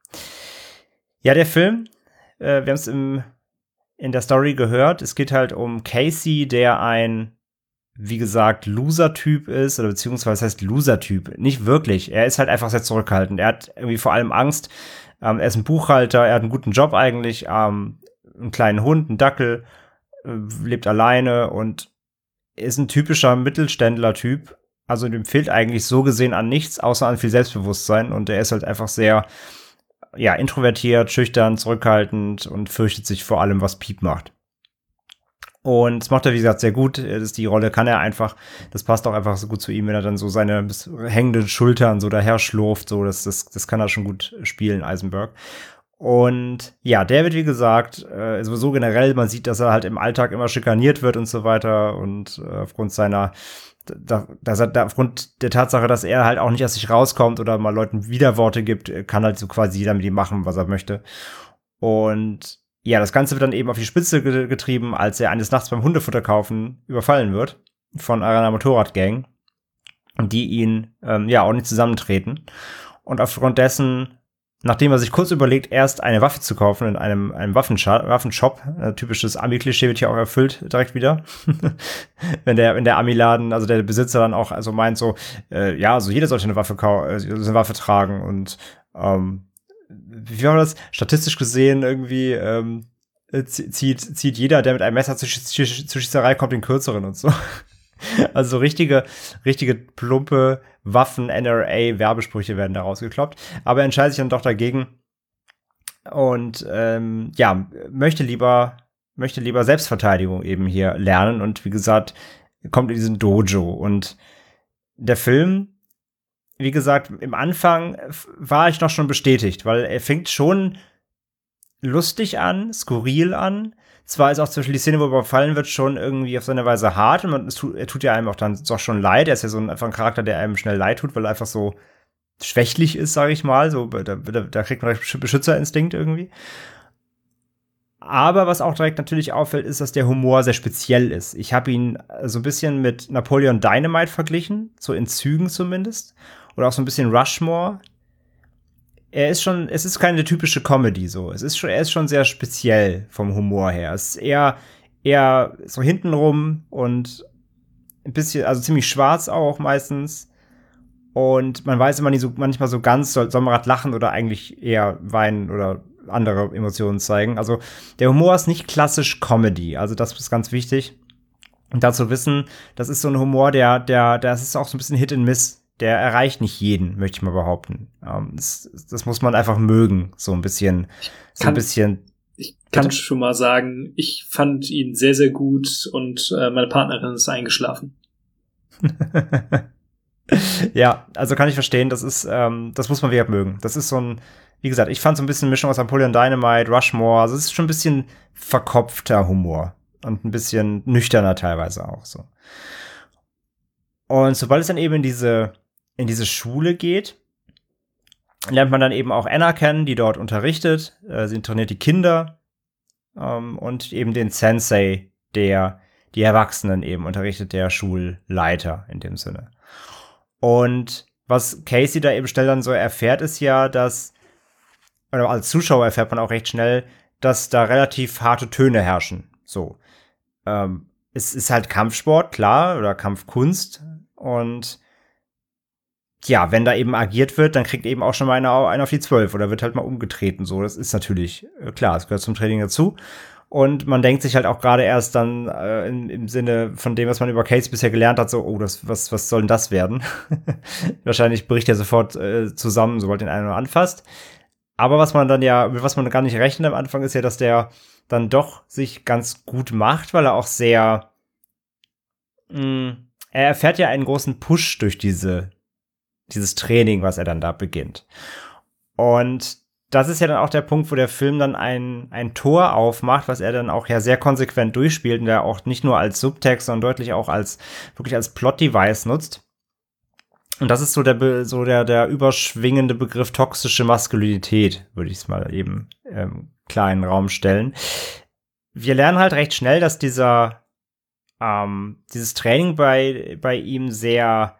Ja, der Film, äh, wir haben es im, in der Story gehört. Es geht halt um Casey, der ein, wie gesagt, Loser-Typ ist, oder beziehungsweise heißt Loser-Typ. Nicht wirklich. Er ist halt einfach sehr zurückhaltend. Er hat irgendwie vor allem Angst. Ähm, er ist ein Buchhalter, er hat einen guten Job eigentlich, ähm, einen kleinen Hund, einen Dackel, äh, lebt alleine und ist ein typischer Mittelständler-Typ. Also dem fehlt eigentlich so gesehen an nichts, außer an viel Selbstbewusstsein. Und er ist halt einfach sehr, ja, introvertiert, schüchtern, zurückhaltend und fürchtet sich vor allem, was Piep macht. Und das macht er, wie gesagt, sehr gut. Das ist die Rolle kann er einfach. Das passt auch einfach so gut zu ihm, wenn er dann so seine hängenden Schultern so daher schlurft. So, das, das, das kann er schon gut spielen, Eisenberg. Und ja, der wird, wie gesagt, äh, sowieso generell, man sieht, dass er halt im Alltag immer schikaniert wird und so weiter. Und äh, aufgrund seiner, da, dass er, da, aufgrund der Tatsache, dass er halt auch nicht aus sich rauskommt oder mal Leuten Widerworte gibt, kann halt so quasi jeder mit ihm machen, was er möchte. Und ja, das Ganze wird dann eben auf die Spitze getrieben, als er eines Nachts beim Hundefutter kaufen überfallen wird von einer Motorradgang, die ihn ähm, ja auch nicht zusammentreten. Und aufgrund dessen, nachdem er sich kurz überlegt, erst eine Waffe zu kaufen in einem, einem Waffenscha- Waffenshop, äh, typisches Ami-Klischee wird hier auch erfüllt direkt wieder, wenn der wenn der Ami-Laden, also der Besitzer dann auch also meint so, äh, ja, also jeder sollte eine Waffe kau- äh, eine Waffe tragen und ähm, wie war das? Statistisch gesehen irgendwie ähm, zieht, zieht jeder, der mit einem Messer zur Sch- zur Schießerei kommt, den kürzeren und so. Also richtige, richtige plumpe Waffen-N R A-Werbesprüche werden da rausgekloppt. Aber er entscheidet sich dann doch dagegen und ähm, ja, möchte lieber möchte lieber Selbstverteidigung eben hier lernen und wie gesagt, kommt in diesen Dojo. Und der Film, wie gesagt, im Anfang war ich noch schon bestätigt, weil er fängt schon lustig an, skurril an. Zwar ist auch zum Beispiel die Szene, wo er überfallen wird, schon irgendwie auf seine Weise hart und man, es tut, er tut ja einem auch dann doch schon leid. Er ist ja so ein, einfach ein Charakter, der einem schnell leid tut, weil er einfach so schwächlich ist, sage ich mal. So, da, da, da kriegt man direkt Beschützerinstinkt irgendwie. Aber was auch direkt natürlich auffällt, ist, dass der Humor sehr speziell ist. Ich habe ihn so ein bisschen mit Napoleon Dynamite verglichen, so in Zügen zumindest. Oder auch so ein bisschen Rushmore. Er ist schon, es ist keine typische Comedy so. Es ist schon, er ist schon sehr speziell vom Humor her. Es ist eher, eher so hintenrum und ein bisschen, also ziemlich schwarz auch meistens. Und man weiß immer nicht so, manchmal so ganz, soll, soll man gerade lachen oder eigentlich eher weinen oder andere Emotionen zeigen. Also der Humor ist nicht klassisch Comedy. Also das ist ganz wichtig. Und dazu wissen, das ist so ein Humor, der, der, das ist auch so ein bisschen Hit and Miss. Der erreicht nicht jeden, möchte ich mal behaupten. Ähm, das, das muss man einfach mögen, so ein bisschen, so ein bisschen. Ich kann bitte? schon mal sagen, ich fand ihn sehr, sehr gut und äh, meine Partnerin ist eingeschlafen. Ja, also kann ich verstehen, das ist, ähm, das muss man wieder mögen. Das ist so ein, wie gesagt, ich fand so ein bisschen Mischung aus Napoleon Dynamite, Rushmore, also es ist schon ein bisschen verkopfter Humor und ein bisschen nüchterner teilweise auch so. Und sobald es dann eben in diese in diese Schule geht, lernt man dann eben auch Anna kennen, die dort unterrichtet. Äh, sie trainiert die Kinder ähm, und eben den Sensei, der die Erwachsenen eben unterrichtet, der Schulleiter in dem Sinne. Und was Casey da eben schnell dann so erfährt, ist ja, dass, oder als Zuschauer erfährt man auch recht schnell, dass da relativ harte Töne herrschen. So. Ähm, es ist halt Kampfsport, klar, oder Kampfkunst. Und ja, wenn da eben agiert wird, dann kriegt eben auch schon mal einer, einer auf die zwölf oder wird halt mal umgetreten. So, das ist natürlich äh, klar, es gehört zum Training dazu. Und man denkt sich halt auch gerade erst dann äh, in, im Sinne von dem, was man über Case bisher gelernt hat, so, oh, das, was, was soll denn das werden? Wahrscheinlich bricht er sofort äh, zusammen, sobald den einer nur anfasst. Aber was man dann ja, mit was man gar nicht rechnet am Anfang, ist ja, dass der dann doch sich ganz gut macht, weil er auch sehr, mh, er erfährt ja einen großen Push durch diese dieses Training, was er dann da beginnt. Und das ist ja dann auch der Punkt, wo der Film dann ein, ein Tor aufmacht, was er dann auch ja sehr konsequent durchspielt und der auch nicht nur als Subtext, sondern deutlich auch als, wirklich als Plot-Device nutzt. Und das ist so der, so der, der überschwingende Begriff toxische Maskulinität, würde ich es mal eben ähm, klar in den Raum stellen. Wir lernen halt recht schnell, dass dieser, ähm, dieses Training bei, bei ihm sehr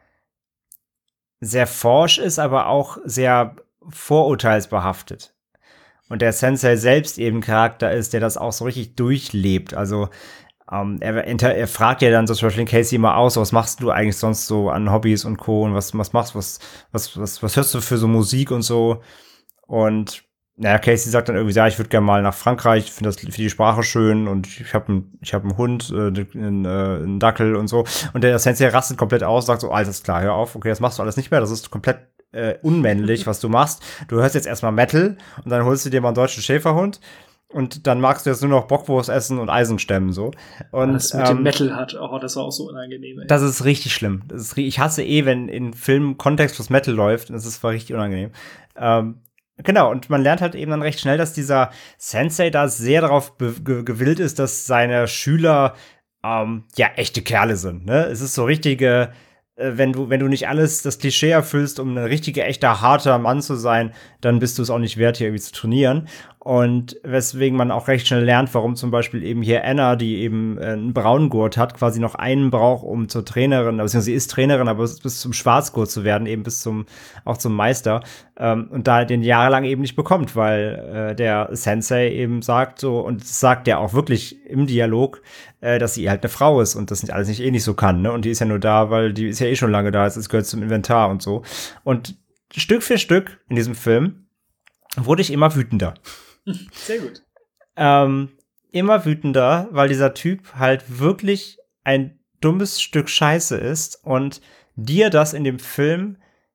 sehr forsch ist, aber auch sehr vorurteilsbehaftet. Und der Sensei selbst eben Charakter ist, der das auch so richtig durchlebt. Also ähm, er, er fragt ja dann so zum Beispiel Casey immer aus, was machst du eigentlich sonst so an Hobbys und Co. und was, was machst was, was, was, was hörst du für so Musik und so. Und naja, Casey sagt dann irgendwie, ja, ich würde gerne mal nach Frankreich, ich finde das für die Sprache schön und ich habe einen ich hab einen Hund, äh, einen, äh, einen Dackel und so. Und der Sensei rastet komplett aus, sagt so, alles klar, hör auf, okay, das machst du alles nicht mehr, das ist komplett äh, unmännlich, was du machst. Du hörst jetzt erstmal Metal und dann holst du dir mal einen deutschen Schäferhund und dann magst du jetzt nur noch Bockwurst essen und Eisen stemmen, so. Und das mit ähm, dem Metal hat, oh, das war auch so unangenehm, ey. Das ist richtig schlimm. Das ist, ich hasse eh, wenn in Filmen Kontext was Metal läuft, das ist war richtig unangenehm. Ähm, Genau, und man lernt halt eben dann recht schnell, dass dieser Sensei da sehr darauf ge- gewillt ist, dass seine Schüler ähm, ja echte Kerle sind. Ne? Es ist so richtige, äh, wenn du wenn du nicht alles das Klischee erfüllst, um ein richtiger, echter, harter Mann zu sein, dann bist du es auch nicht wert, hier irgendwie zu trainieren. Und weswegen man auch recht schnell lernt, warum zum Beispiel eben hier Anna, die eben äh, einen Braungurt hat, quasi noch einen braucht, um zur Trainerin, also sie ist Trainerin, aber bis zum Schwarzgurt zu werden, eben bis zum, auch zum Meister, ähm, und da den jahrelang eben nicht bekommt, weil äh, der Sensei eben sagt so, und das sagt er auch wirklich im Dialog, äh, dass sie halt eine Frau ist und das nicht alles nicht eh nicht so kann, ne, und die ist ja nur da, weil die ist ja eh schon lange da, es gehört zum Inventar und so. Und Stück für Stück in diesem Film wurde ich immer wütender. Sehr gut. Ähm, immer wütender, weil dieser Typ halt wirklich ein dummes Stück Scheiße ist und dir das in dem Film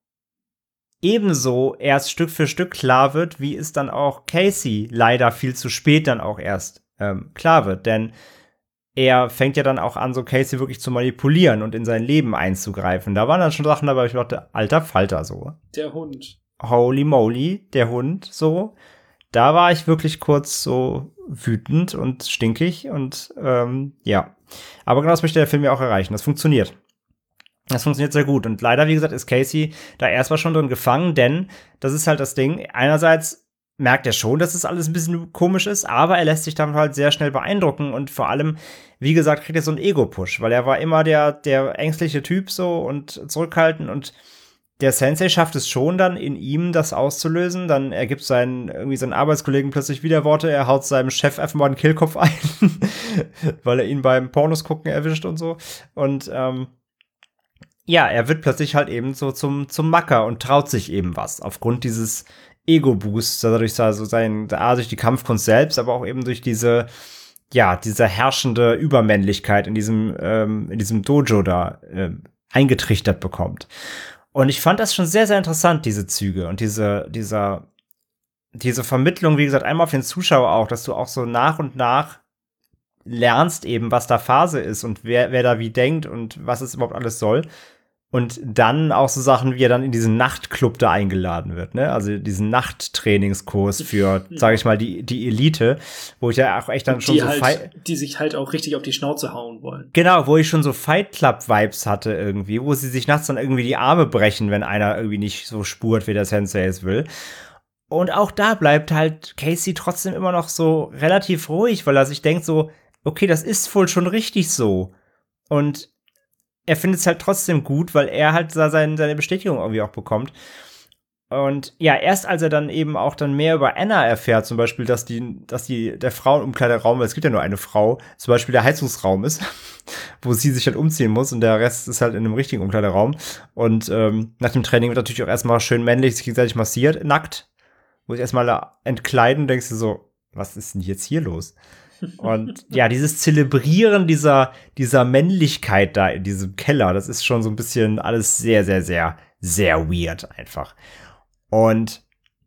ebenso erst Stück für Stück klar wird, wie es dann auch Casey leider viel zu spät dann auch erst ähm, klar wird. Denn er fängt ja dann auch an, so Casey wirklich zu manipulieren und in sein Leben einzugreifen. Da waren dann schon Sachen dabei, ich dachte, alter Falter, so. Der Hund. Holy moly, der Hund, so. Da war ich wirklich kurz so wütend und stinkig und ähm, ja. Aber genau das möchte der Film ja auch erreichen. Das funktioniert. Das funktioniert sehr gut. Und leider, wie gesagt, ist Casey da erstmal schon drin gefangen, denn das ist halt das Ding. Einerseits merkt er schon, dass es das alles ein bisschen komisch ist, aber er lässt sich damit halt sehr schnell beeindrucken und vor allem, wie gesagt, kriegt er so einen Ego-Push, weil er war immer der, der ängstliche Typ so und zurückhaltend und der Sensei schafft es schon dann, in ihm das auszulösen. Dann ergibt seinen, irgendwie seinen Arbeitskollegen plötzlich Widerworte. Er haut seinem Chef einfach mal einen Kehlkopf ein, weil er ihn beim Pornos gucken erwischt und so. Und, ähm, ja, er wird plötzlich halt eben so zum, zum Macker und traut sich eben was. Aufgrund dieses Ego-Boosts, dadurch also sein, A, durch die Kampfkunst selbst, aber auch eben durch diese, ja, diese herrschende Übermännlichkeit in diesem, ähm, in diesem Dojo da äh, eingetrichtert bekommt. Und ich fand das schon sehr, sehr interessant, diese Züge und diese, dieser, diese Vermittlung, wie gesagt, einmal auf den Zuschauer auch, dass du auch so nach und nach lernst eben, was da Phase ist und wer, wer da wie denkt und was es überhaupt alles soll. Und dann auch so Sachen, wie er dann in diesen Nachtclub da eingeladen wird, ne? Also diesen Nachttrainingskurs für, sage ich mal, die, die Elite, wo ich ja auch echt dann schon die so halt, Fight- die sich halt auch richtig auf die Schnauze hauen wollen. Genau, wo ich schon so Fight Club-Vibes hatte irgendwie, wo sie sich nachts dann irgendwie die Arme brechen, wenn einer irgendwie nicht so spurt, wie der Sensei es will. Und auch da bleibt halt Casey trotzdem immer noch so relativ ruhig, weil er sich denkt so, okay, das ist wohl schon richtig so. Und er findet es halt trotzdem gut, weil er halt da seine, seine Bestätigung irgendwie auch bekommt. Und ja, erst als er dann eben auch dann mehr über Anna erfährt, zum Beispiel, dass die, dass die, der Frauenumkleideraum, weil es gibt ja nur eine Frau, zum Beispiel der Heizungsraum ist, wo sie sich halt umziehen muss und der Rest ist halt in einem richtigen Umkleideraum. Und ähm, nach dem Training wird natürlich auch erstmal schön männlich sich gegenseitig massiert, nackt. Wo ich erstmal entkleiden, denkst du so, was ist denn jetzt hier los? Und ja, dieses Zelebrieren dieser, dieser Männlichkeit da in diesem Keller, das ist schon so ein bisschen alles sehr, sehr, sehr, sehr weird einfach. Und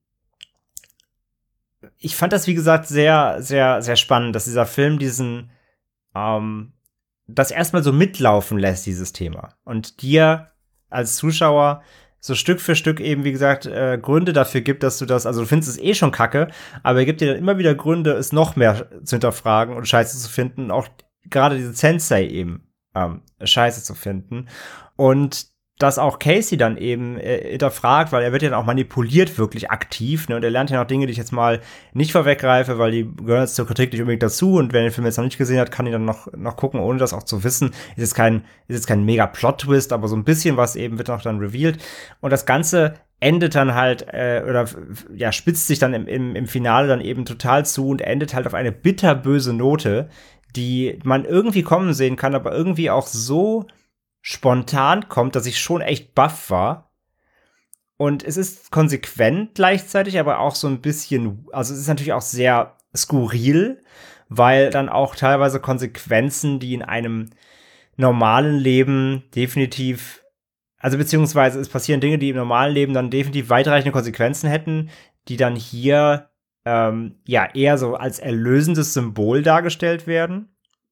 ich fand das, wie gesagt, sehr, sehr, sehr spannend, dass dieser Film diesen, ähm, das erstmal so mitlaufen lässt, dieses Thema. Und dir als Zuschauer so Stück für Stück eben, wie gesagt, äh, Gründe dafür gibt, dass du das, also du findest es eh schon kacke, aber er gibt dir dann immer wieder Gründe, es noch mehr zu hinterfragen und Scheiße zu finden, auch gerade diese Sensei eben ähm, Scheiße zu finden. Und dass auch Casey dann eben äh, hinterfragt, weil er wird ja dann auch manipuliert wirklich aktiv, ne, und er lernt ja noch Dinge, die ich jetzt mal nicht vorweggreife, weil die gehören jetzt zur Kritik nicht unbedingt dazu, und wer den Film jetzt noch nicht gesehen hat, kann ihn dann noch noch gucken, ohne das auch zu wissen. Ist jetzt kein ist jetzt kein mega Plot-Twist, aber so ein bisschen was eben wird noch dann revealed, und das Ganze endet dann halt, äh, oder ja, spitzt sich dann im, im, im Finale dann eben total zu und endet halt auf eine bitterböse Note, die man irgendwie kommen sehen kann, aber irgendwie auch so spontan kommt, dass ich schon echt baff war. Und es ist konsequent gleichzeitig, aber auch so ein bisschen, also es ist natürlich auch sehr skurril, weil dann auch teilweise Konsequenzen, die in einem normalen Leben definitiv, also beziehungsweise es passieren Dinge, die im normalen Leben dann definitiv weitreichende Konsequenzen hätten, die dann hier ähm, ja eher so als erlösendes Symbol dargestellt werden.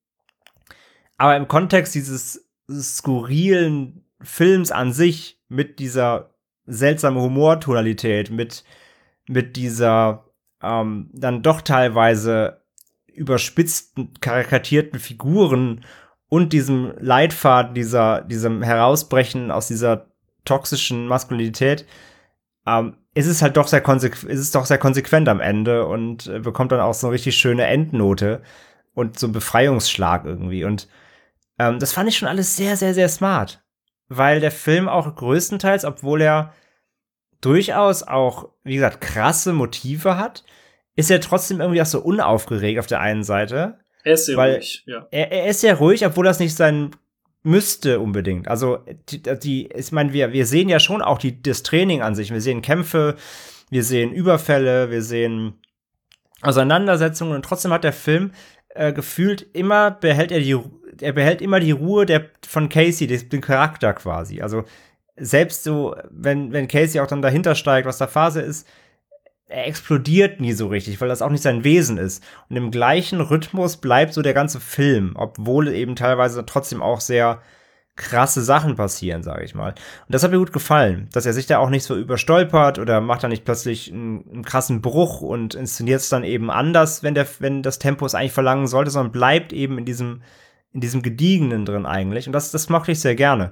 Aber im Kontext dieses skurrilen Films an sich, mit dieser seltsamen Humortonalität, mit, mit dieser ähm, dann doch teilweise überspitzten, karikatierten Figuren und diesem Leitfaden, dieser, diesem Herausbrechen aus dieser toxischen Maskulinität, ähm, ist es halt doch sehr konsequent, ist es doch sehr konsequent am Ende und äh, bekommt dann auch so eine richtig schöne Endnote und so einen Befreiungsschlag irgendwie. Und Ähm, das fand ich schon alles sehr, sehr, sehr smart. Weil der Film auch größtenteils, obwohl er durchaus auch, wie gesagt, krasse Motive hat, ist er trotzdem irgendwie auch so unaufgeregt auf der einen Seite. Er ist sehr weil ruhig, ja. Er, er ist sehr ruhig, obwohl das nicht sein müsste unbedingt. Also, die, die ich meine, wir, wir sehen ja schon auch die, das Training an sich. Wir sehen Kämpfe, wir sehen Überfälle, wir sehen Auseinandersetzungen, und trotzdem hat der Film äh, gefühlt immer, behält er die er behält immer die Ruhe der, von Casey, den, den Charakter quasi. Also selbst so, wenn, wenn Casey auch dann dahinter steigt, was da Phase ist, er explodiert nie so richtig, weil das auch nicht sein Wesen ist. Und im gleichen Rhythmus bleibt so der ganze Film, obwohl eben teilweise trotzdem auch sehr krasse Sachen passieren, sage ich mal. Und das hat mir gut gefallen, dass er sich da auch nicht so überstolpert oder macht da nicht plötzlich einen, einen krassen Bruch und inszeniert es dann eben anders, wenn der, wenn das Tempo es eigentlich verlangen sollte, sondern bleibt eben in diesem, in diesem Gediegenen drin eigentlich. Und das, das mochte ich sehr gerne.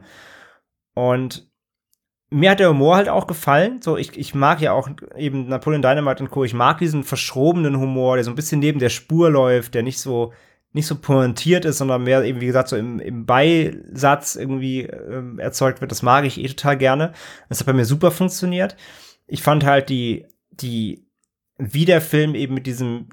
Und mir hat der Humor halt auch gefallen. So, ich, ich mag ja auch eben Napoleon Dynamite und Co. Ich mag diesen verschrobenen Humor, der so ein bisschen neben der Spur läuft, der nicht so, nicht so pointiert ist, sondern mehr eben, wie gesagt, so im, im Beisatz irgendwie ähm, erzeugt wird. Das mag ich eh total gerne. Das hat bei mir super funktioniert. Ich fand halt die, die, wie der Film eben mit diesem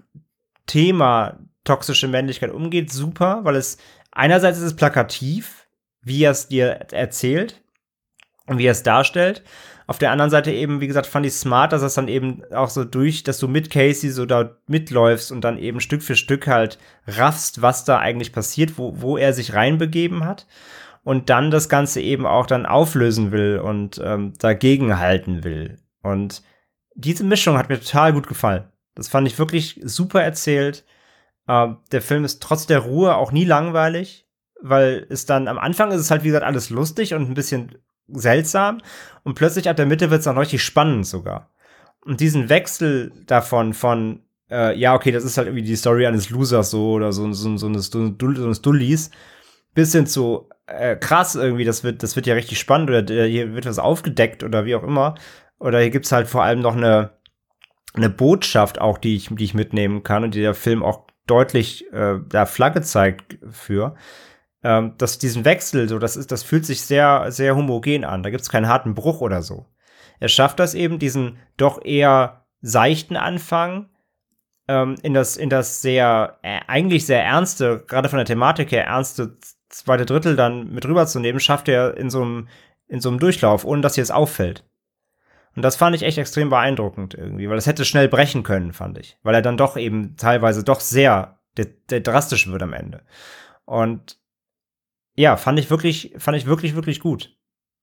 Thema toxische Männlichkeit umgeht, super, weil es einerseits ist es plakativ, wie er es dir erzählt und wie er es darstellt. Auf der anderen Seite eben, wie gesagt, fand ich smart, dass es dann eben auch so durch, dass du mit Casey so da mitläufst und dann eben Stück für Stück halt raffst, was da eigentlich passiert, wo, wo er sich reinbegeben hat und dann das Ganze eben auch dann auflösen will und ähm, dagegen halten will. Und diese Mischung hat mir total gut gefallen. Das fand ich wirklich super erzählt. Ähm, der Film ist trotz der Ruhe auch nie langweilig, weil es dann, am Anfang ist es halt, wie gesagt, alles lustig und ein bisschen seltsam und plötzlich ab der Mitte wird es dann richtig spannend sogar. Und diesen Wechsel davon von, äh, ja, okay, das ist halt irgendwie die Story eines Losers so oder so, so, so, eines, so eines Dullis, bis hin zu äh, krass irgendwie, das wird, das wird ja richtig spannend oder äh, hier wird was aufgedeckt oder wie auch immer. Oder hier gibt's halt vor allem noch eine, eine Botschaft auch, die ich, die ich mitnehmen kann und die der Film auch deutlich äh, da Flagge zeigt für. Ähm, dass diesen Wechsel, so, das ist, das fühlt sich sehr, sehr homogen an. Da gibt's keinen harten Bruch oder so. Er schafft das eben, diesen doch eher seichten Anfang ähm, in das, in das sehr, äh, eigentlich sehr ernste, gerade von der Thematik her ernste zweite Drittel dann mit rüberzunehmen, schafft er in so einem, in so einem Durchlauf, ohne dass dir es auffällt. Und das fand ich echt extrem beeindruckend irgendwie, weil das hätte schnell brechen können, fand ich. Weil er dann doch eben teilweise doch sehr, der, der drastisch wird am Ende. Und ja, fand ich wirklich, fand ich wirklich, wirklich gut.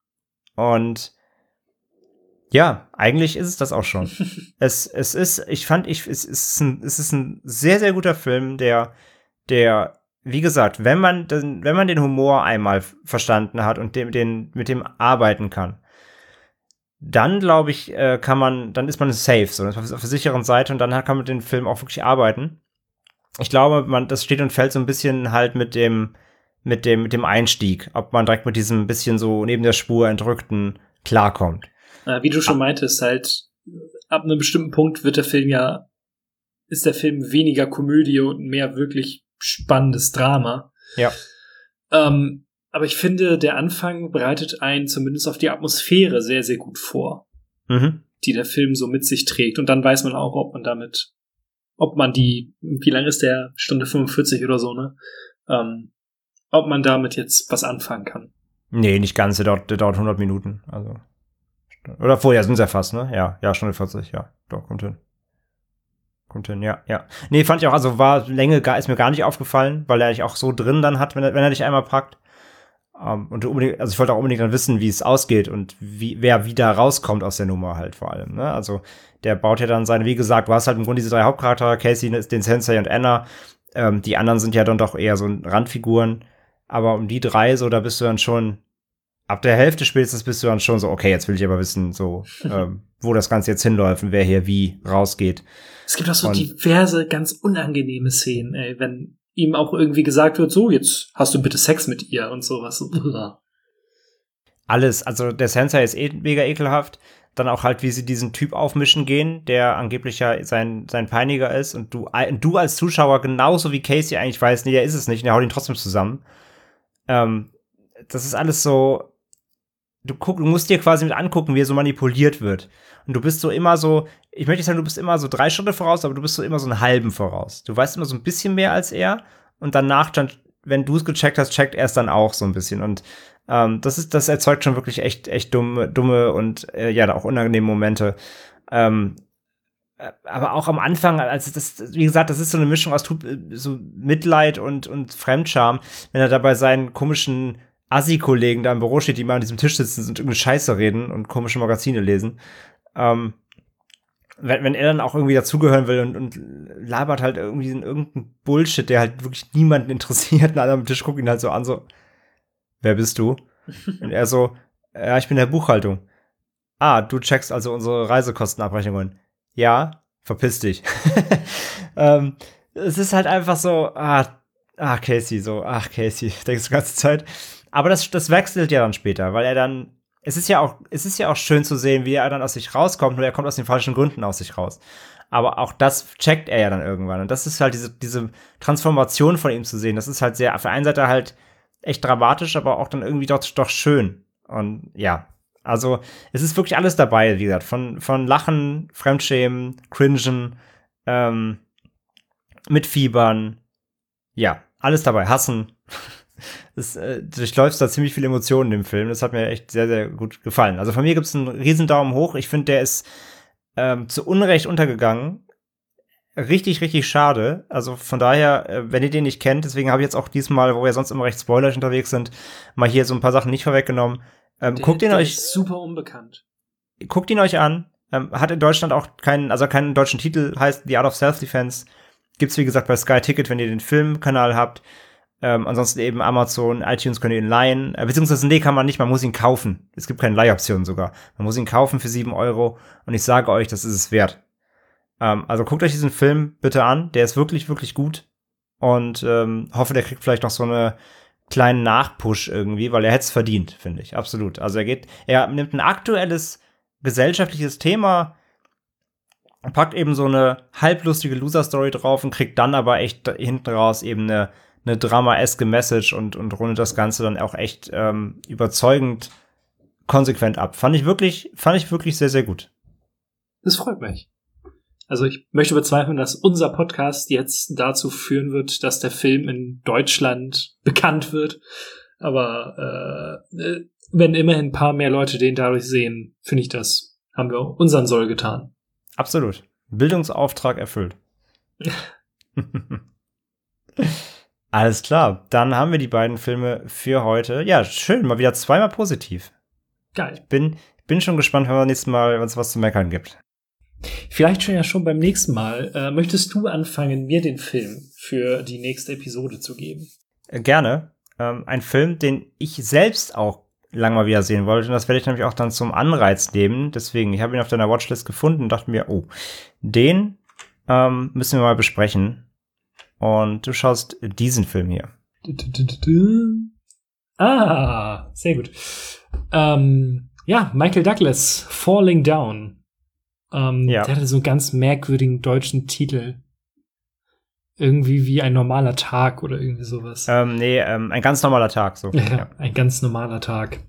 Und ja, eigentlich ist es das auch schon. es, es ist, ich fand, ich, es ist ein, es ist ein sehr, sehr guter Film, der, der, wie gesagt, wenn man, den, wenn man den Humor einmal verstanden hat und dem, den, mit dem arbeiten kann, dann glaube ich, äh, kann man, dann ist man safe, so, auf der sicheren Seite und dann kann man mit dem Film auch wirklich arbeiten. Ich glaube, man, das steht und fällt so ein bisschen halt mit dem, mit dem, mit dem Einstieg, ob man direkt mit diesem bisschen so neben der Spur entrückten klarkommt. Äh, wie du schon meintest, halt, ab einem bestimmten Punkt wird der Film ja, ist der Film weniger Komödie und mehr wirklich spannendes Drama. Ja. Ähm, aber ich finde, der Anfang bereitet einen zumindest auf die Atmosphäre sehr, sehr gut vor, mhm. die der Film so mit sich trägt. Und dann weiß man auch, ob man damit, ob man die, wie lang ist der? Stunde fünfundvierzig oder so, ne? Ähm, ob man damit jetzt was anfangen kann. Nee, nicht ganz, der dauert, der dauert hundert Minuten, also. Oder vorher sind es ja fast, ne? Ja, ja, Stunde vierzig, ja, doch, kommt hin. Kommt hin, ja, ja. Nee, fand ich auch, also war Länge, gar, ist mir gar nicht aufgefallen, weil er dich auch so drin dann hat, wenn er, wenn er dich einmal packt. Um, und du unbedingt, also ich wollte auch unbedingt dann wissen, wie es ausgeht und wie, wer wieder rauskommt aus der Nummer halt vor allem, ne? Also, der baut ja dann seine, wie gesagt, du hast halt im Grunde diese drei Hauptcharaktere, Casey, den Sensei und Anna. Ähm, die anderen sind ja dann doch eher so Randfiguren. Aber um die drei, so, da bist du dann schon, ab der Hälfte spätestens bist du dann schon so, okay, jetzt will ich aber wissen, so, ähm, wo das Ganze jetzt hinläuft und wer hier wie rausgeht. Es gibt auch so und diverse ganz unangenehme Szenen, ey, wenn ihm auch irgendwie gesagt wird, so, jetzt hast du bitte Sex mit ihr und sowas. Alles, also der Sensei ist eh mega ekelhaft. Dann auch halt, wie sie diesen Typ aufmischen gehen, der angeblich ja sein, sein Peiniger ist und du, du als Zuschauer genauso wie Casey eigentlich weißt, nee, der ist es nicht und der haut ihn trotzdem zusammen. Ähm, das ist alles so, du, guck, du musst dir quasi mit angucken, wie er so manipuliert wird. Und du bist so immer so, ich möchte nicht sagen, du bist immer so drei Stunden voraus, aber du bist so immer so einen halben voraus. Du weißt immer so ein bisschen mehr als er und danach, dann, wenn du es gecheckt hast, checkt er es dann auch so ein bisschen. Und ähm, das ist, das erzeugt schon wirklich echt, echt dumme, dumme und äh, ja, auch unangenehme Momente. Ähm, aber auch am Anfang, also das, wie gesagt, das ist so eine Mischung aus so Mitleid und, und Fremdscham, wenn er da bei seinen komischen Assi-Kollegen da im Büro steht, die mal an diesem Tisch sitzen und irgendeine Scheiße reden und komische Magazine lesen. Ähm, wenn, wenn er dann auch irgendwie dazugehören will und, und labert halt irgendwie in irgendeinen Bullshit, der halt wirklich niemanden interessiert, und alle am Tisch gucken ihn halt so an, so, wer bist du? Und er so, ja, ich bin der Buchhaltung. Ah, du checkst also unsere Reisekostenabrechnungen. Ja, verpiss dich. ähm, es ist halt einfach so, ah, ah, Casey, so, ach, Casey, denkst du die ganze Zeit. Aber das, das wechselt ja dann später, weil er dann, es ist ja auch, es ist ja auch schön zu sehen, wie er dann aus sich rauskommt, nur er kommt aus den falschen Gründen aus sich raus. Aber auch das checkt er ja dann irgendwann. Und das ist halt diese, diese Transformation von ihm zu sehen. Das ist halt sehr, auf der einen Seite halt echt dramatisch, aber auch dann irgendwie doch, doch schön. Und ja, also es ist wirklich alles dabei, wie gesagt, von, von Lachen, Fremdschämen, Cringen, ähm, Mitfiebern, ja, alles dabei, Hassen. Es äh, durchläuft da ziemlich viele Emotionen im Film. Das hat mir echt sehr, sehr gut gefallen. Also von mir gibt's einen riesen Daumen hoch. Ich finde, der ist ähm, zu Unrecht untergegangen. Richtig, richtig schade. Also von daher, äh, wenn ihr den nicht kennt, deswegen habe ich jetzt auch diesmal, wo wir sonst immer recht spoilerisch unterwegs sind, mal hier so ein paar Sachen nicht vorweggenommen. Ähm, der, guckt ihn der euch, ist super unbekannt. Guckt ihn euch an. Ähm, hat in Deutschland auch keinen, also keinen deutschen Titel, heißt The Art of Self-Defense. Gibt's, wie gesagt, bei Sky Ticket, wenn ihr den Filmkanal habt. Ähm, ansonsten eben Amazon, iTunes könnt ihr ihn leihen. Äh, beziehungsweise, nee, kann man nicht, man muss ihn kaufen. Es gibt keine Leihoption sogar. Man muss ihn kaufen für sieben Euro. Und ich sage euch, das ist es wert. Ähm, also guckt euch diesen Film bitte an. Der ist wirklich, wirklich gut. Und ähm, hoffe, der kriegt vielleicht noch so eine kleinen Nachpush irgendwie, weil er hätte es verdient, finde ich. Absolut. Also er geht, er nimmt ein aktuelles gesellschaftliches Thema, packt eben so eine halblustige Loser-Story drauf und kriegt dann aber echt hinten raus eben eine, eine drama-eske Message und, und rundet das Ganze dann auch echt ähm, überzeugend konsequent ab. Fand ich wirklich, fand ich wirklich sehr, sehr gut. Das freut mich. Also ich möchte bezweifeln, dass unser Podcast jetzt dazu führen wird, dass der Film in Deutschland bekannt wird. Aber äh, wenn immerhin ein paar mehr Leute den dadurch sehen, finde ich, das haben wir unseren Soll getan. Absolut. Bildungsauftrag erfüllt. Alles klar. Dann haben wir die beiden Filme für heute. Ja, schön. Mal wieder zweimal positiv. Geil. Ich bin, bin schon gespannt, wenn wir nächstes Mal uns was zu meckern gibt. Vielleicht schon ja schon beim nächsten Mal. Äh, möchtest du anfangen, mir den Film für die nächste Episode zu geben? Äh, gerne. Ähm, ein Film, den ich selbst auch lang mal wieder sehen wollte. Und das werde ich nämlich auch dann zum Anreiz nehmen. Deswegen, ich habe ihn auf deiner Watchlist gefunden und dachte mir, oh, den ähm, müssen wir mal besprechen. Und du schaust diesen Film hier. Ah, sehr gut. Ähm, ja, Michael Douglas, Falling Down. Ähm, ja. Der hatte so einen ganz merkwürdigen deutschen Titel. Irgendwie wie ein normaler Tag oder irgendwie sowas. Ähm, nee, ähm, ein ganz normaler Tag. So. Ja, ja. Ein ganz normaler Tag.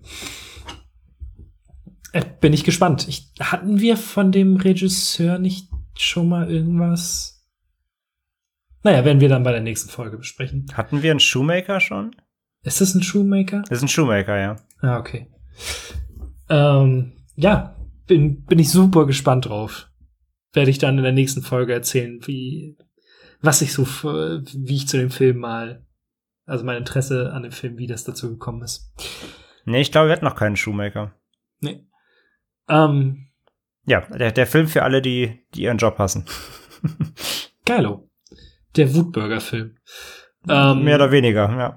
Äh, bin ich gespannt. Ich, hatten wir von dem Regisseur nicht schon mal irgendwas? Naja, werden wir dann bei der nächsten Folge besprechen. Hatten wir einen Shoemaker schon? Ist das ein Shoemaker? Das ist ein Shoemaker, ja. Ah, okay. Ähm, ja, bin, bin ich super gespannt drauf. Werde ich dann in der nächsten Folge erzählen, wie, was ich so, wie ich zu dem Film mal, also mein Interesse an dem Film, wie das dazu gekommen ist. Nee, ich glaube, wir hatten noch keinen Shoemaker. Nee. Ähm. Ja, der, der Film für alle, die, die ihren Job hassen. Geilo. Der Wutbürger-Film. Ähm, Mehr oder weniger, ja.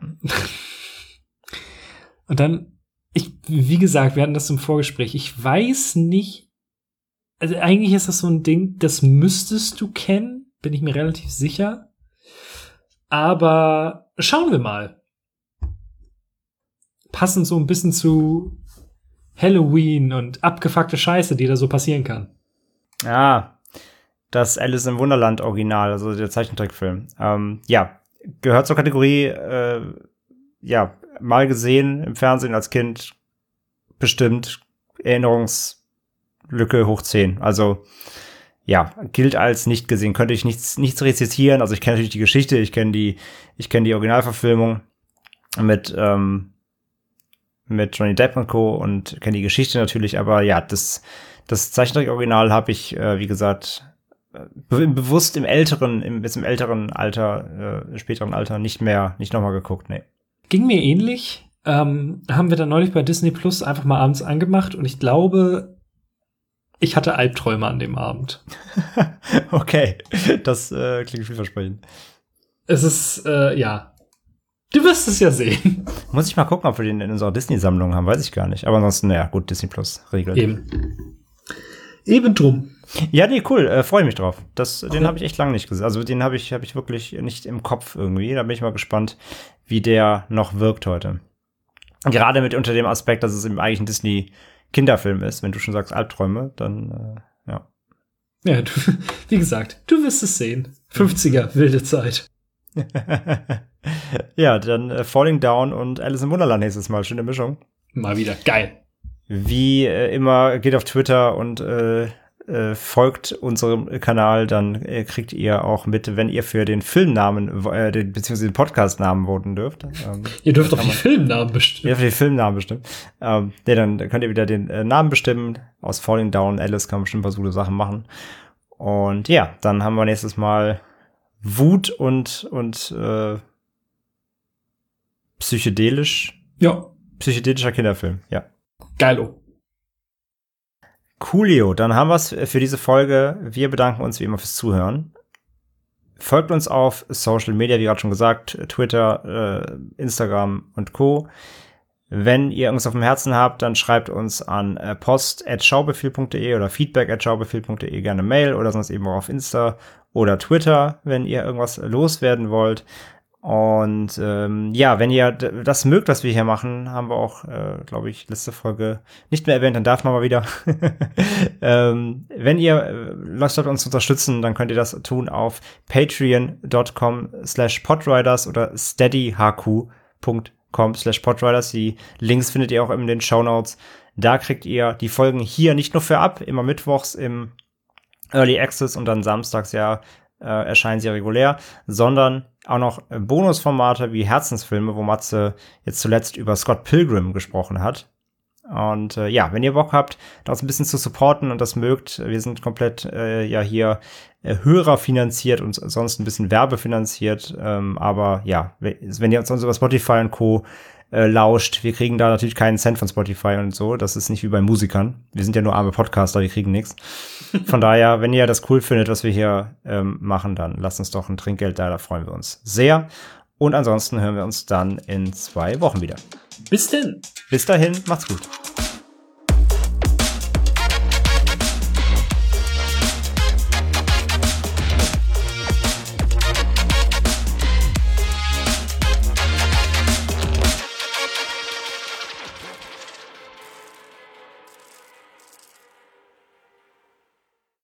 Und dann, ich, wie gesagt, wir hatten das im Vorgespräch. Ich weiß nicht, also eigentlich ist das so ein Ding, das müsstest du kennen, bin ich mir relativ sicher. Aber schauen wir mal. Passend so ein bisschen zu Halloween und abgefuckte Scheiße, die da so passieren kann. Ah, das Alice im Wunderland Original, also der Zeichentrickfilm. Ähm, ja, gehört zur Kategorie, äh, ja, mal gesehen im Fernsehen als Kind, bestimmt Erinnerungslücke hoch zehn. Also, ja, gilt als nicht gesehen. Könnte ich nichts, nichts rezitieren. Also ich kenne natürlich die Geschichte, ich kenne die, ich kenne die Originalverfilmung mit, ähm, mit Johnny Depp und Co. und kenne die Geschichte natürlich, aber ja, das, das Zeichentrick-Original habe ich, äh, wie gesagt, be- bewusst im älteren, im, jetzt im älteren Alter, äh, späteren Alter nicht mehr, nicht nochmal geguckt, nee. Ging mir ähnlich. Ähm, haben wir dann neulich bei Disney Plus einfach mal abends angemacht und ich glaube, ich hatte Albträume an dem Abend. Okay, das äh, klingt vielversprechend. Es ist, äh, ja. Du wirst es ja sehen. Muss ich mal gucken, ob wir den in unserer Disney-Sammlung haben, weiß ich gar nicht. Aber ansonsten, naja, gut, Disney Plus regelt. Eben. Eben drum. Ja, nee, cool, äh, freue mich drauf. Das, den habe ich echt lange nicht gesehen. Also den habe ich, hab ich wirklich nicht im Kopf irgendwie. Da bin ich mal gespannt, wie der noch wirkt heute. Gerade mit unter dem Aspekt, dass es eben eigentlich ein Disney-Kinderfilm ist. Wenn du schon sagst Albträume, dann, äh, ja. Ja, du, wie gesagt, du wirst es sehen. fünfziger, wilde Zeit. Ja, dann äh, Falling Down und Alice im Wunderland nächstes Mal. Schöne Mischung. Mal wieder geil. Wie äh, immer, geht auf Twitter und äh, äh, folgt unserem Kanal, dann äh, kriegt ihr auch mit, wenn ihr für den Filmnamen, äh, den, beziehungsweise den Podcastnamen voten dürft. Ähm, ihr dürft doch die Filmnamen bestimmen. Ja, für die Filmnamen bestimmen. Ähm, nee, dann könnt ihr wieder den äh, Namen bestimmen. Aus Falling Down, Alice kann man bestimmt ein paar gute Sachen machen. Und ja, dann haben wir nächstes Mal Wut und, und äh, psychedelisch. Ja. Psychedelischer Kinderfilm, ja. Geilo. Coolio, dann haben wir es für diese Folge. Wir bedanken uns wie immer fürs Zuhören. Folgt uns auf Social Media, wie gerade schon gesagt, Twitter, äh, Instagram und Co. Wenn ihr irgendwas auf dem Herzen habt, dann schreibt uns an äh, post at schaubefehl punkt de oder feedback at schaubefehl punkt de gerne Mail oder sonst eben auch auf Insta oder Twitter, wenn ihr irgendwas loswerden wollt. Und ähm, ja, wenn ihr d- das mögt, was wir hier machen, haben wir auch, äh, glaube ich, letzte Folge nicht mehr erwähnt, dann darf man mal wieder. ähm, wenn ihr äh, Lust habt, uns zu unterstützen, dann könnt ihr das tun auf patreon.com slash podriders oder steadyhq.com slash podriders. Die Links findet ihr auch in den Shownotes. Da kriegt ihr die Folgen hier nicht nur für ab, immer mittwochs im Early Access und dann samstags ja äh, erscheinen sie regulär, sondern auch noch Bonusformate wie Herzensfilme, wo Matze jetzt zuletzt über Scott Pilgrim gesprochen hat. Und äh, ja, wenn ihr Bock habt, das ein bisschen zu supporten und das mögt, wir sind komplett äh, ja hier äh, Hörer finanziert und sonst ein bisschen werbefinanziert. Ähm, aber ja, wenn ihr uns über Spotify und Co. Äh, lauscht, wir kriegen da natürlich keinen Cent von Spotify und so. Das ist nicht wie bei Musikern. Wir sind ja nur arme Podcaster, wir kriegen nichts. Von daher, wenn ihr das cool findet, was wir hier ähm, machen, dann lasst uns doch ein Trinkgeld da, da freuen wir uns sehr. Und ansonsten hören wir uns dann in zwei Wochen wieder. Bis denn. Bis dahin, macht's gut.